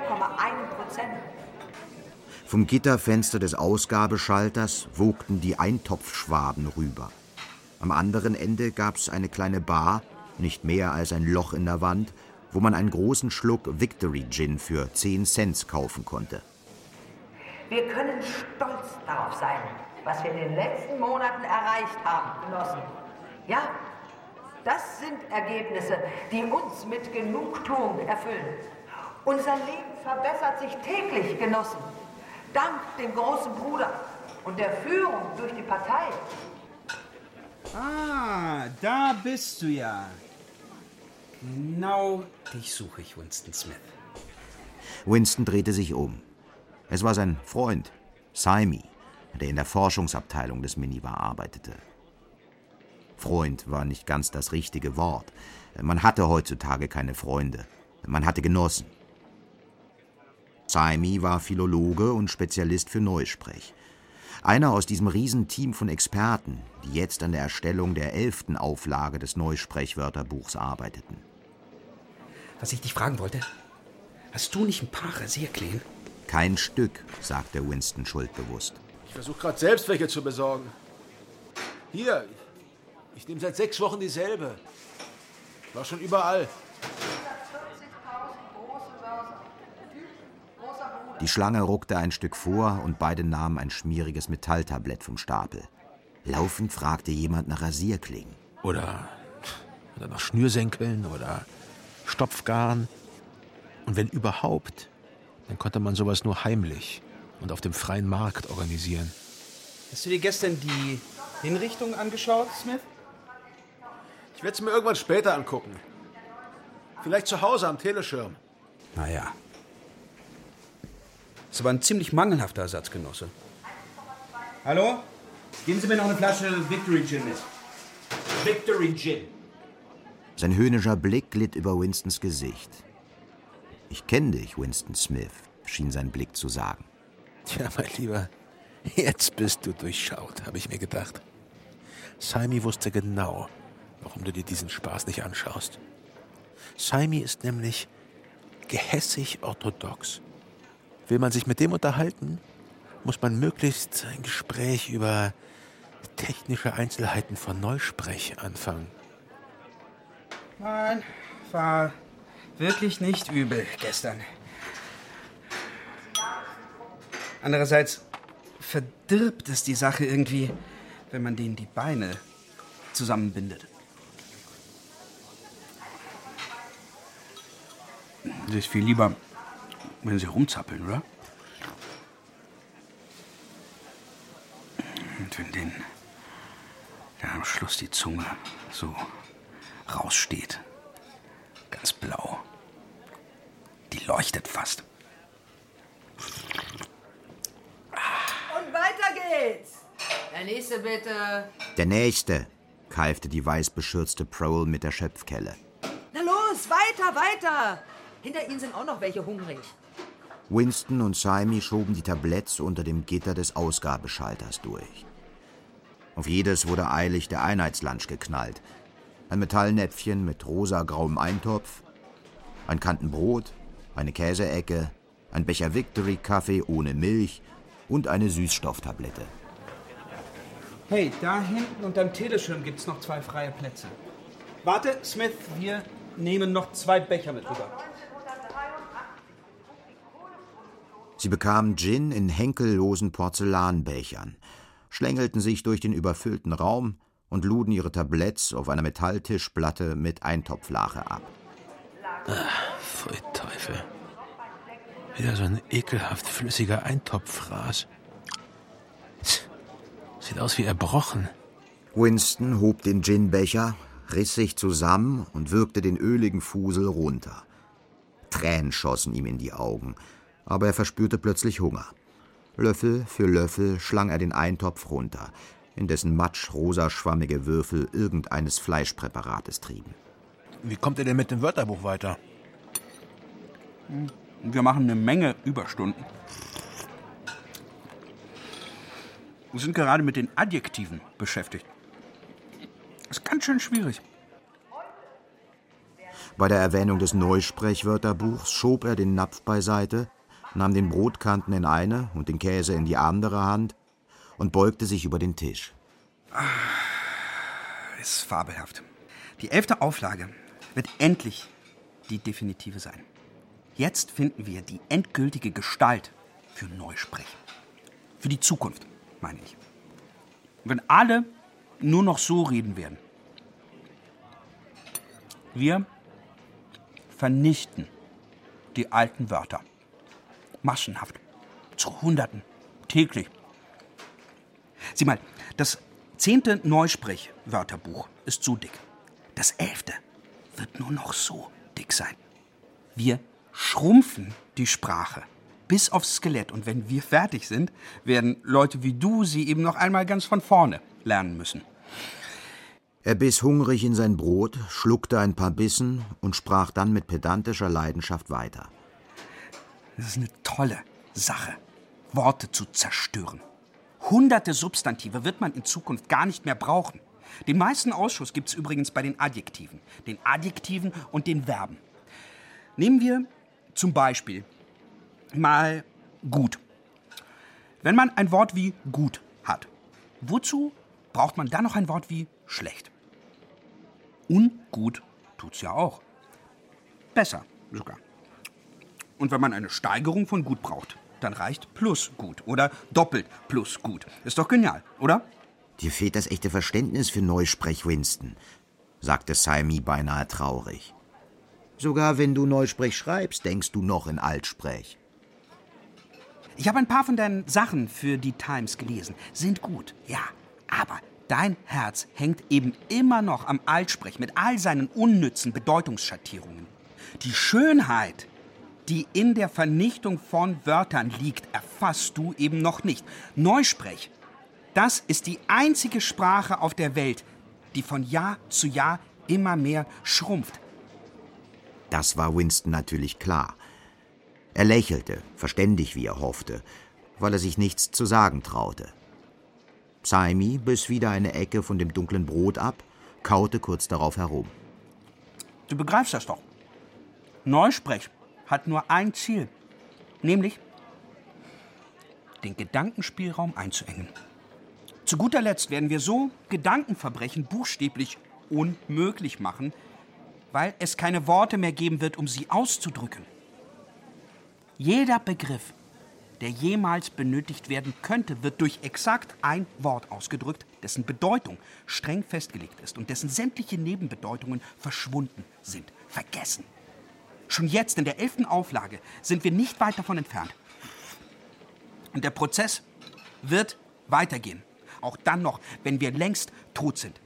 Vom Gitterfenster des Ausgabeschalters wogten die Eintopfschwaden rüber. Am anderen Ende gab's eine kleine Bar, nicht mehr als ein Loch in der Wand, wo man einen großen Schluck Victory Gin für 10 Cent kaufen konnte. Wir können stolz darauf sein, was wir in den letzten Monaten erreicht haben, Genossen. Ja, das sind Ergebnisse, die uns mit Genugtuung erfüllen. Unser Leben verbessert sich täglich, Genossen. Dank dem großen Bruder und der Führung durch die Partei. Ah, da bist du ja. Genau dich suche ich, Winston Smith. Winston drehte sich um. Es war sein Freund, Simey, der in der Forschungsabteilung des Minivar arbeitete. Freund war nicht ganz das richtige Wort. Man hatte heutzutage keine Freunde. Man hatte Genossen. Simey war Philologe und Spezialist für Neusprech. Einer aus diesem Riesenteam von Experten, die jetzt an der Erstellung der 11. Auflage des Neusprechwörterbuchs arbeiteten. Was ich dich fragen wollte, hast du nicht ein paar Rasierklingen? Kein Stück, sagte Winston schuldbewusst. Ich versuche gerade selbst welche zu besorgen. Hier, ich nehme seit 6 Wochen dieselbe. War schon überall. Die Schlange ruckte ein Stück vor und beide nahmen ein schmieriges Metalltablett vom Stapel. Laufend fragte jemand nach Rasierklingen. Oder nach Schnürsenkeln oder Stopfgarn. Und wenn überhaupt, dann konnte man sowas nur heimlich und auf dem freien Markt organisieren. Hast du dir gestern die Hinrichtung angeschaut, Smith? Ich werde es mir irgendwann später angucken. Vielleicht zu Hause am Teleschirm. Naja. Ist aber ein ziemlich mangelhafter Ersatzgenosse. Hallo? Geben Sie mir noch eine Flasche Victory Gin mit. Victory Gin. Sein höhnischer Blick glitt über Winstons Gesicht. »Ich kenne dich, Winston Smith«, schien sein Blick zu sagen. Tja, mein Lieber, jetzt bist du durchschaut, habe ich mir gedacht. Simey wusste genau, warum du dir diesen Spaß nicht anschaust. Simey ist nämlich gehässig orthodox. Will man sich mit dem unterhalten, muss man möglichst ein Gespräch über technische Einzelheiten von Neusprech anfangen. Nein, war wirklich nicht übel gestern. Andererseits verdirbt es die Sache irgendwie, wenn man denen die Beine zusammenbindet. Es ist viel lieber, wenn sie rumzappeln, oder? Und wenn denen dann am Schluss die Zunge so raussteht, ganz blau, die leuchtet fast. Und weiter geht's. Der nächste bitte. Der nächste, keifte die weißbeschürzte Prowl mit der Schöpfkelle. Na los, weiter, weiter! Hinter Ihnen sind auch noch welche hungrig. Winston und Simey schoben die Tabletts unter dem Gitter des Ausgabeschalters durch. Auf jedes wurde eilig der Einheitslunch geknallt. Ein Metallnäpfchen mit rosa-grauem Eintopf, ein Kantenbrot, eine Käseecke, ein Becher Victory-Kaffee ohne Milch und eine Süßstofftablette. Hey, da hinten unterm Teleschirm gibt's noch 2 freie Plätze. Warte, Smith, wir nehmen noch 2 Becher mit rüber. Sie bekamen Gin in henkellosen Porzellanbechern, schlängelten sich durch den überfüllten Raum und luden ihre Tabletts auf einer Metalltischplatte mit Eintopflache ab. Pfui Teufel. Wieder so ein ekelhaft flüssiger Eintopffraß. Sieht aus wie erbrochen. Winston hob den Ginbecher, riss sich zusammen und würgte den öligen Fusel runter. Tränen schossen ihm in die Augen, aber er verspürte plötzlich Hunger. Löffel für Löffel schlang er den Eintopf runter, in dessen matsch-rosa-schwammige Würfel irgendeines Fleischpräparates trieben. Wie kommt ihr denn mit dem Wörterbuch weiter? Wir machen eine Menge Überstunden. Wir sind gerade mit den Adjektiven beschäftigt. Ist ganz schön schwierig. Bei der Erwähnung des Neusprechwörterbuchs schob er den Napf beiseite, nahm den Brotkanten in eine und den Käse in die andere Hand und beugte sich über den Tisch. Ist fabelhaft. Die 11. Auflage wird endlich die definitive sein. Jetzt finden wir die endgültige Gestalt für Neusprech. Für die Zukunft, meine ich. Wenn alle nur noch so reden werden. Wir vernichten die alten Wörter. Massenhaft. Zu Hunderten. Täglich. Sieh mal, das 10. Neusprech-Wörterbuch ist so dick. Das 11. wird nur noch so dick sein. Wir schrumpfen die Sprache bis aufs Skelett. Und wenn wir fertig sind, werden Leute wie du sie eben noch einmal ganz von vorne lernen müssen. Er biss hungrig in sein Brot, schluckte ein paar Bissen und sprach dann mit pedantischer Leidenschaft weiter. Das ist eine tolle Sache, Worte zu zerstören. Hunderte Substantive wird man in Zukunft gar nicht mehr brauchen. Den meisten Ausschuss gibt es übrigens bei den Adjektiven. Den Adjektiven und den Verben. Nehmen wir zum Beispiel mal gut. Wenn man ein Wort wie gut hat, wozu braucht man dann noch ein Wort wie schlecht? Ungut tut's ja auch. Besser sogar. Und wenn man eine Steigerung von gut braucht, dann reicht plus gut oder doppelt plus gut. Ist doch genial, oder? Dir fehlt das echte Verständnis für Neusprech, Winston, sagte Simey beinahe traurig. Sogar wenn du Neusprech schreibst, denkst du noch in Altsprech. Ich habe ein paar von deinen Sachen für die Times gelesen. Sind gut, ja. Aber dein Herz hängt eben immer noch am Altsprech mit all seinen unnützen Bedeutungsschattierungen. Die Schönheit, die in der Vernichtung von Wörtern liegt, erfasst du eben noch nicht. Neusprech, das ist die einzige Sprache auf der Welt, die von Jahr zu Jahr immer mehr schrumpft. Das war Winston natürlich klar. Er lächelte, verständig wie er hoffte, weil er sich nichts zu sagen traute. Simey biss wieder eine Ecke von dem dunklen Brot ab, kaute kurz darauf herum. Du begreifst das doch. Neusprech hat nur ein Ziel, nämlich den Gedankenspielraum einzuengen. Zu guter Letzt werden wir so Gedankenverbrechen buchstäblich unmöglich machen, weil es keine Worte mehr geben wird, um sie auszudrücken. Jeder Begriff, der jemals benötigt werden könnte, wird durch exakt ein Wort ausgedrückt, dessen Bedeutung streng festgelegt ist und dessen sämtliche Nebenbedeutungen verschwunden sind, vergessen. Schon jetzt in der 11. Auflage sind wir nicht weit davon entfernt. Und der Prozess wird weitergehen, auch dann noch, wenn wir längst tot sind.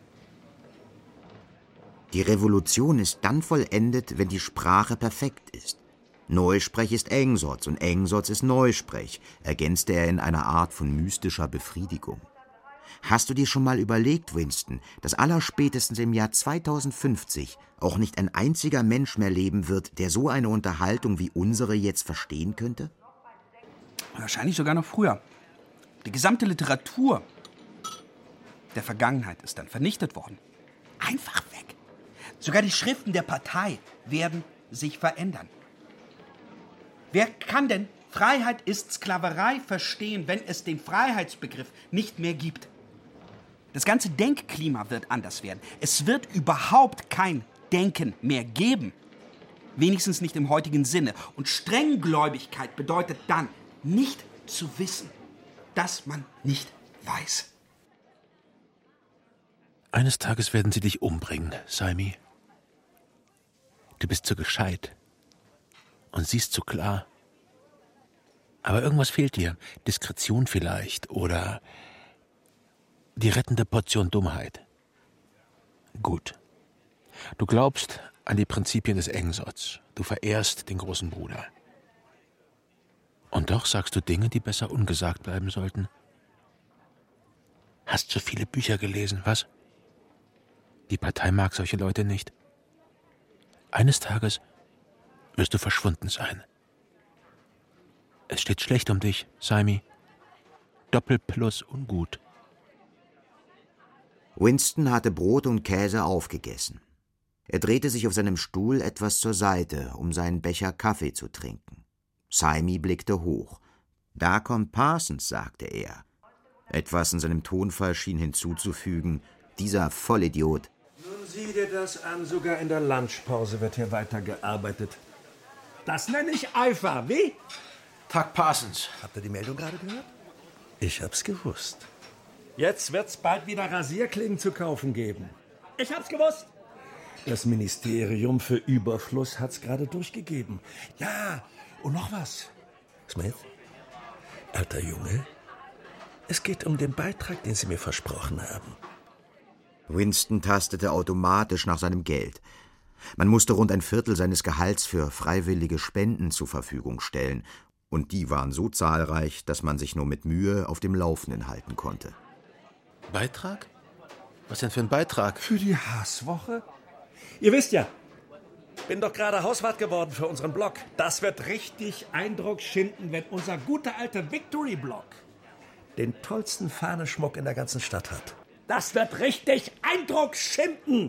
Die Revolution ist dann vollendet, wenn die Sprache perfekt ist. Neusprech ist Engsotz und Engsotz ist Neusprech, ergänzte er in einer Art von mystischer Befriedigung. Hast du dir schon mal überlegt, Winston, dass allerspätestens im Jahr 2050 auch nicht ein einziger Mensch mehr leben wird, der so eine Unterhaltung wie unsere jetzt verstehen könnte? Wahrscheinlich sogar noch früher. Die gesamte Literatur der Vergangenheit ist dann vernichtet worden. Einfach weg. Sogar die Schriften der Partei werden sich verändern. Wer kann denn Freiheit ist Sklaverei verstehen, wenn es den Freiheitsbegriff nicht mehr gibt? Das ganze Denkklima wird anders werden. Es wird überhaupt kein Denken mehr geben. Wenigstens nicht im heutigen Sinne. Und Strenggläubigkeit bedeutet dann, nicht zu wissen, dass man nicht weiß. Eines Tages werden sie dich umbringen, Saimi. Du bist zu gescheit und siehst zu klar. Aber irgendwas fehlt dir. Diskretion vielleicht oder die rettende Portion Dummheit. Gut. Du glaubst an die Prinzipien des Engsots. Du verehrst den großen Bruder. Und doch sagst du Dinge, die besser ungesagt bleiben sollten. Hast so viele Bücher gelesen, was? Die Partei mag solche Leute nicht. Eines Tages wirst du verschwunden sein. Es steht schlecht um dich, Saimi. Doppelplus ungut. Winston hatte Brot und Käse aufgegessen. Er drehte sich auf seinem Stuhl etwas zur Seite, um seinen Becher Kaffee zu trinken. Saimi blickte hoch. »Da kommt Parsons«, sagte er. Etwas in seinem Tonfall schien hinzuzufügen, »dieser Vollidiot«. Nun sieh dir das an, sogar in der Lunchpause wird hier weitergearbeitet. Das nenne ich Eifer, wie? Tag, Parsons. Habt ihr die Meldung gerade gehört? Ich hab's gewusst. Jetzt wird's bald wieder Rasierklingen zu kaufen geben. Ich hab's gewusst. Das Ministerium für Überfluss hat's gerade durchgegeben. Ja, und noch was. Smith, alter Junge, es geht um den Beitrag, den Sie mir versprochen haben. Winston tastete automatisch nach seinem Geld. Man musste rund 1/4 seines Gehalts für freiwillige Spenden zur Verfügung stellen. Und die waren so zahlreich, dass man sich nur mit Mühe auf dem Laufenden halten konnte. Beitrag? Was denn für ein Beitrag? Für die Hasswoche? Ihr wisst ja, bin doch gerade Hauswart geworden für unseren Blog. Das wird richtig Eindruck schinden, wenn unser guter alter Victory-Blog den tollsten Fahneschmuck in der ganzen Stadt hat. Das wird richtig Eindruck schinden.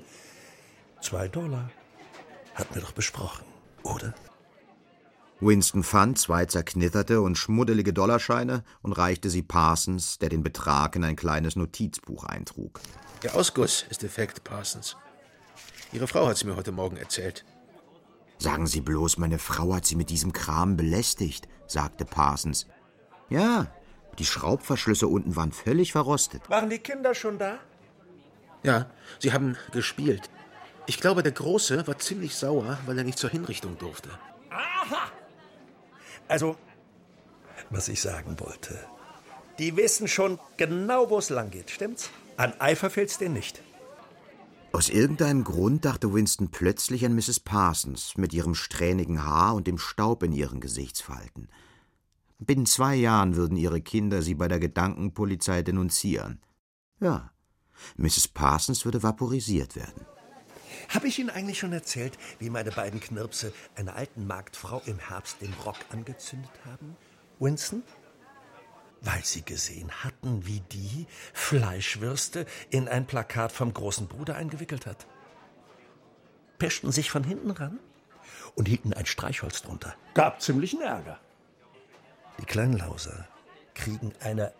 $2 hatten wir doch besprochen, oder? Winston fand 2 zerknitterte und schmuddelige Dollarscheine und reichte sie Parsons, der den Betrag in ein kleines Notizbuch eintrug. Der Ausguss ist defekt, Parsons. Ihre Frau hat es mir heute Morgen erzählt. »Sagen Sie bloß, meine Frau hat Sie mit diesem Kram belästigt«, sagte Parsons. »Ja, die Schraubverschlüsse unten waren völlig verrostet.« Waren die Kinder schon da? Ja, sie haben gespielt. Ich glaube, der Große war ziemlich sauer, weil er nicht zur Hinrichtung durfte. Aha! Also, was ich sagen wollte. Die wissen schon genau, wo es lang geht, stimmt's? An Eifer fehlt's denen nicht. Aus irgendeinem Grund dachte Winston plötzlich an Mrs. Parsons mit ihrem strähnigen Haar und dem Staub in ihren Gesichtsfalten. Binnen 2 Jahren würden ihre Kinder sie bei der Gedankenpolizei denunzieren. Ja, Mrs. Parsons würde vaporisiert werden. Habe ich Ihnen eigentlich schon erzählt, wie meine beiden Knirpse einer alten Marktfrau im Herbst den Rock angezündet haben? Winston? Weil sie gesehen hatten, wie die Fleischwürste in ein Plakat vom großen Bruder eingewickelt hat. Peschten sich von hinten ran und hielten ein Streichholz drunter. Gab ziemlichen Ärger. Die kleinen Lauser kriegen eine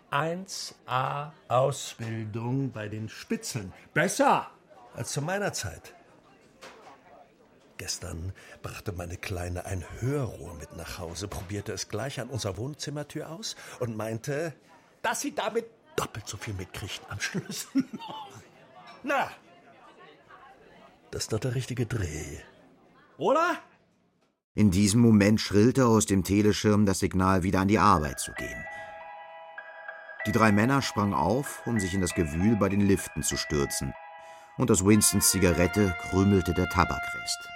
1A-Ausbildung bei den Spitzeln. Besser als zu meiner Zeit. Gestern brachte meine Kleine ein Hörrohr mit nach Hause, probierte es gleich an unserer Wohnzimmertür aus und meinte, dass sie damit doppelt so viel mitkriegt am Schluss noch. Na, das ist doch der richtige Dreh. Oder? In diesem Moment schrillte aus dem Teleschirm das Signal, wieder an die Arbeit zu gehen. Die 3 Männer sprangen auf, um sich in das Gewühl bei den Liften zu stürzen. Und aus Winstons Zigarette krümelte der Tabakrest.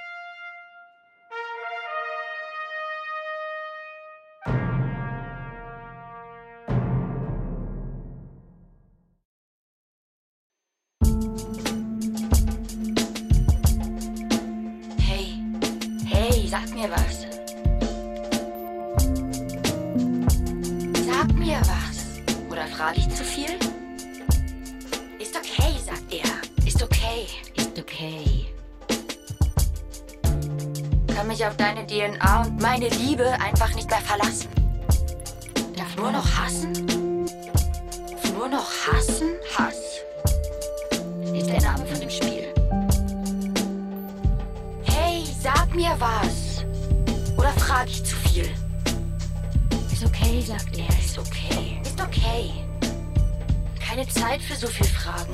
mir was. Sag mir was. Oder frage ich zu viel? Ist okay, sagt er. Ist okay. Ist okay. Kann mich auf deine DNA und meine Liebe einfach nicht mehr verlassen. Darf nur noch hassen? Nur noch hassen? Hass ist der Name von dem Spiel. Hey, sag mir was. Oder frag ich zu viel? Ist okay, sagt er. Ist okay. Ist okay. Keine Zeit für so viel Fragen.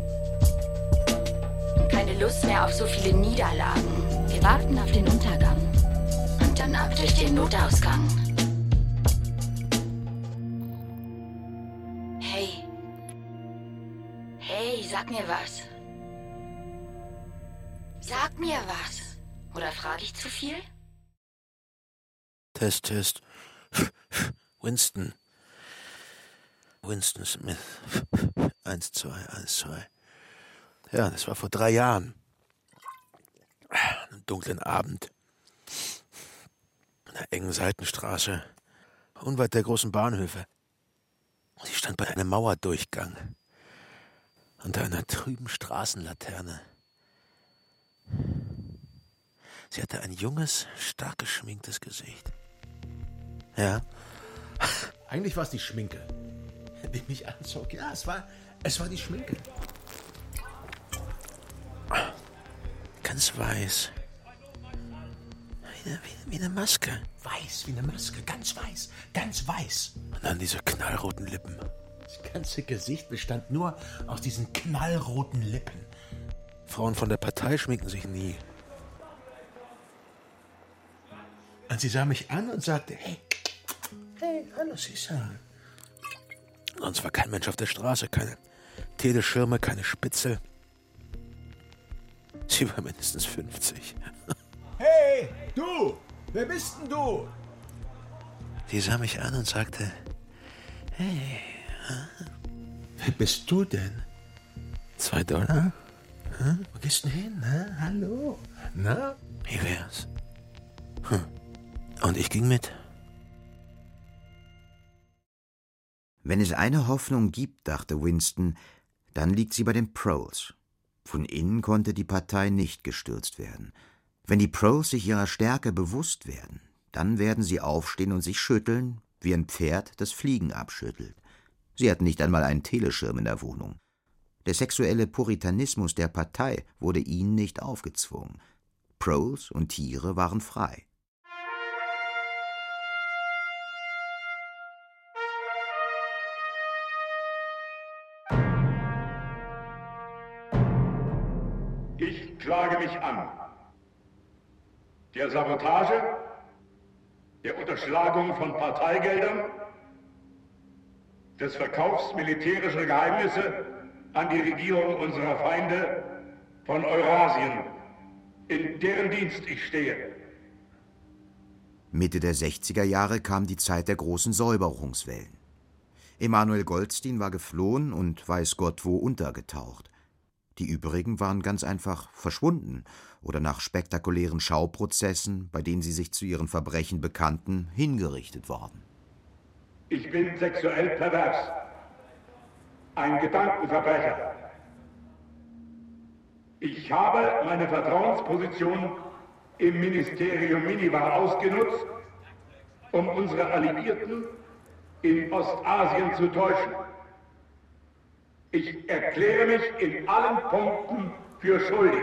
Und keine Lust mehr auf so viele Niederlagen. Wir warten auf den Untergang. Und dann ab durch den Notausgang. Hey. Hey, sag mir was. Sag mir was. Oder frage ich zu viel? Test, Test. Winston. Winston Smith. 1, 2, 1, 2. Ja, das war vor 3 Jahren. Einen dunklen Abend. In einer engen Seitenstraße. Unweit der großen Bahnhöfe. Sie stand bei einem Mauerdurchgang. Unter einer trüben Straßenlaterne. Sie hatte ein junges, stark geschminktes Gesicht. Ja. Eigentlich war es die Schminke, die mich anzog. Ja, es war die Schminke. Ganz weiß. Wie eine Maske. Weiß, wie eine Maske. Ganz weiß. Ganz weiß. Und dann diese knallroten Lippen. Das ganze Gesicht bestand nur aus diesen knallroten Lippen. Frauen von der Partei schminken sich nie. Und sie sah mich an und sagte, hey, hallo Cesar. Sonst war kein Mensch auf der Straße, keine Teleschirme, keine Spitzel. Sie war mindestens 50. Hey, du! Wer bist denn du? Sie sah mich an und sagte, hey, wer bist du denn? $2? Wo gehst du hin? Hallo? Na? Wie wär's? Und ich ging mit. Wenn es eine Hoffnung gibt, dachte Winston, dann liegt sie bei den Proles. Von innen konnte die Partei nicht gestürzt werden. Wenn die Proles sich ihrer Stärke bewusst werden, dann werden sie aufstehen und sich schütteln, wie ein Pferd, das Fliegen abschüttelt. Sie hatten nicht einmal einen Teleschirm in der Wohnung. Der sexuelle Puritanismus der Partei wurde ihnen nicht aufgezwungen. Proles und Tiere waren frei. Ich klage mich an. Der Sabotage, der Unterschlagung von Parteigeldern, des Verkaufs militärischer Geheimnisse an die Regierung unserer Feinde von Eurasien, in deren Dienst ich stehe. Mitte der 60er Jahre kam die Zeit der großen Säuberungswellen. Emanuel Goldstein war geflohen und weiß Gott wo untergetaucht. Die übrigen waren ganz einfach verschwunden oder nach spektakulären Schauprozessen, bei denen sie sich zu ihren Verbrechen bekannten, hingerichtet worden. Ich bin sexuell pervers, ein Gedankenverbrecher. Ich habe meine Vertrauensposition im Ministerium Minivar ausgenutzt, um unsere Alliierten in Ostasien zu täuschen. Ich erkläre mich in allen Punkten für schuldig.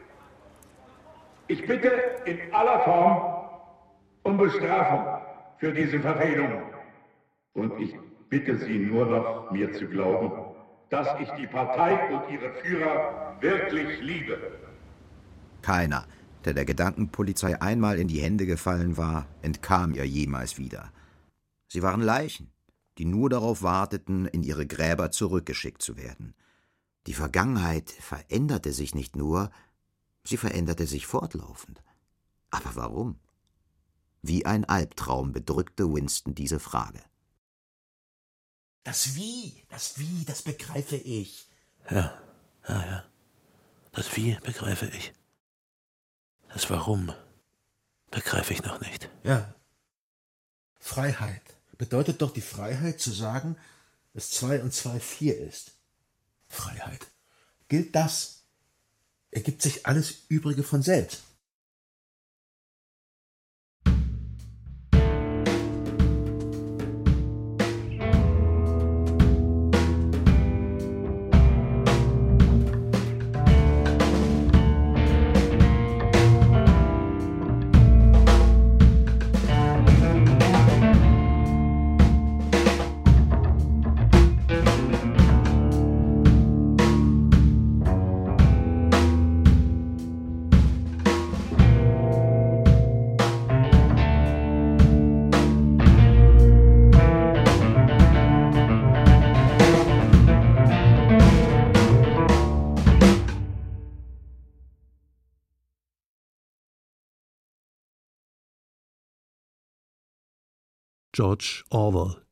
Ich bitte in aller Form um Bestrafung für diese Verfehlung. Und ich bitte Sie nur noch, mir zu glauben, dass ich die Partei und ihre Führer wirklich liebe. Keiner, der der Gedankenpolizei einmal in die Hände gefallen war, entkam ihr jemals wieder. Sie waren Leichen, die nur darauf warteten, in ihre Gräber zurückgeschickt zu werden. Die Vergangenheit veränderte sich nicht nur, sie veränderte sich fortlaufend. Aber warum? Wie ein Albtraum bedrückte Winston diese Frage. Das Wie, das begreife ich. Ja. Das Wie begreife ich. Das Warum, Begreife ich noch nicht. Ja. Freiheit. Bedeutet doch die Freiheit zu sagen, dass 2 und 2 4 ist. Freiheit. Gilt das, ergibt sich alles Übrige von selbst. George Orwell,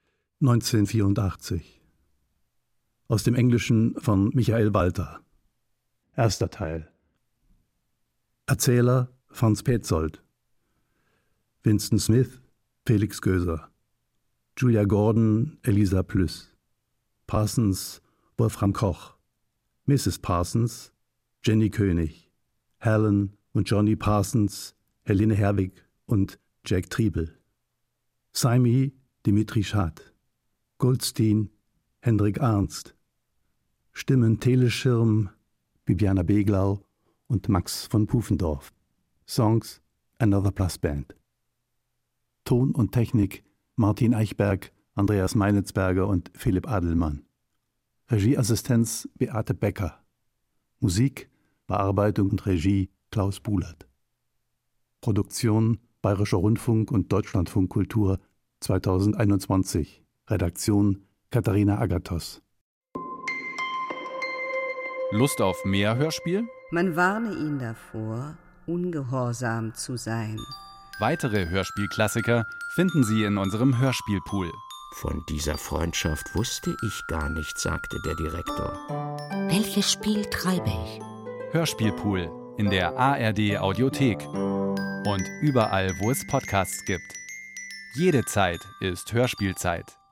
1984. Aus dem Englischen von Michael Walter. Erster Teil. Erzähler Franz Petzold. Winston Smith, Felix Göser. Julia Gordon, Elisa Plüss. Parsons, Wolfram Koch. Mrs. Parsons, Jenny König. Helen und Johnny Parsons, Helene Herwig und Jack Triebel. Saimi, Dimitri Schad. Goldstein, Hendrik Arnst. Stimmen Teleschirm, Bibiana Beglau und Max von Pufendorf. Songs, Another Plus Band. Ton und Technik, Martin Eichberg, Andreas Meinitzberger und Philipp Adelmann. Regieassistenz, Beate Becker. Musik, Bearbeitung und Regie, Klaus Buhlert. Produktion, Bayerischer Rundfunk und Deutschlandfunk Kultur 2021. Redaktion Katharina Agathos. Lust auf mehr Hörspiel? Man warne ihn davor, ungehorsam zu sein. Weitere Hörspielklassiker finden Sie in unserem Hörspielpool. Von dieser Freundschaft wusste ich gar nichts, sagte der Direktor. Welches Spiel treibe ich? Hörspielpool in der ARD Audiothek und überall, wo es Podcasts gibt. Jede Zeit ist Hörspielzeit.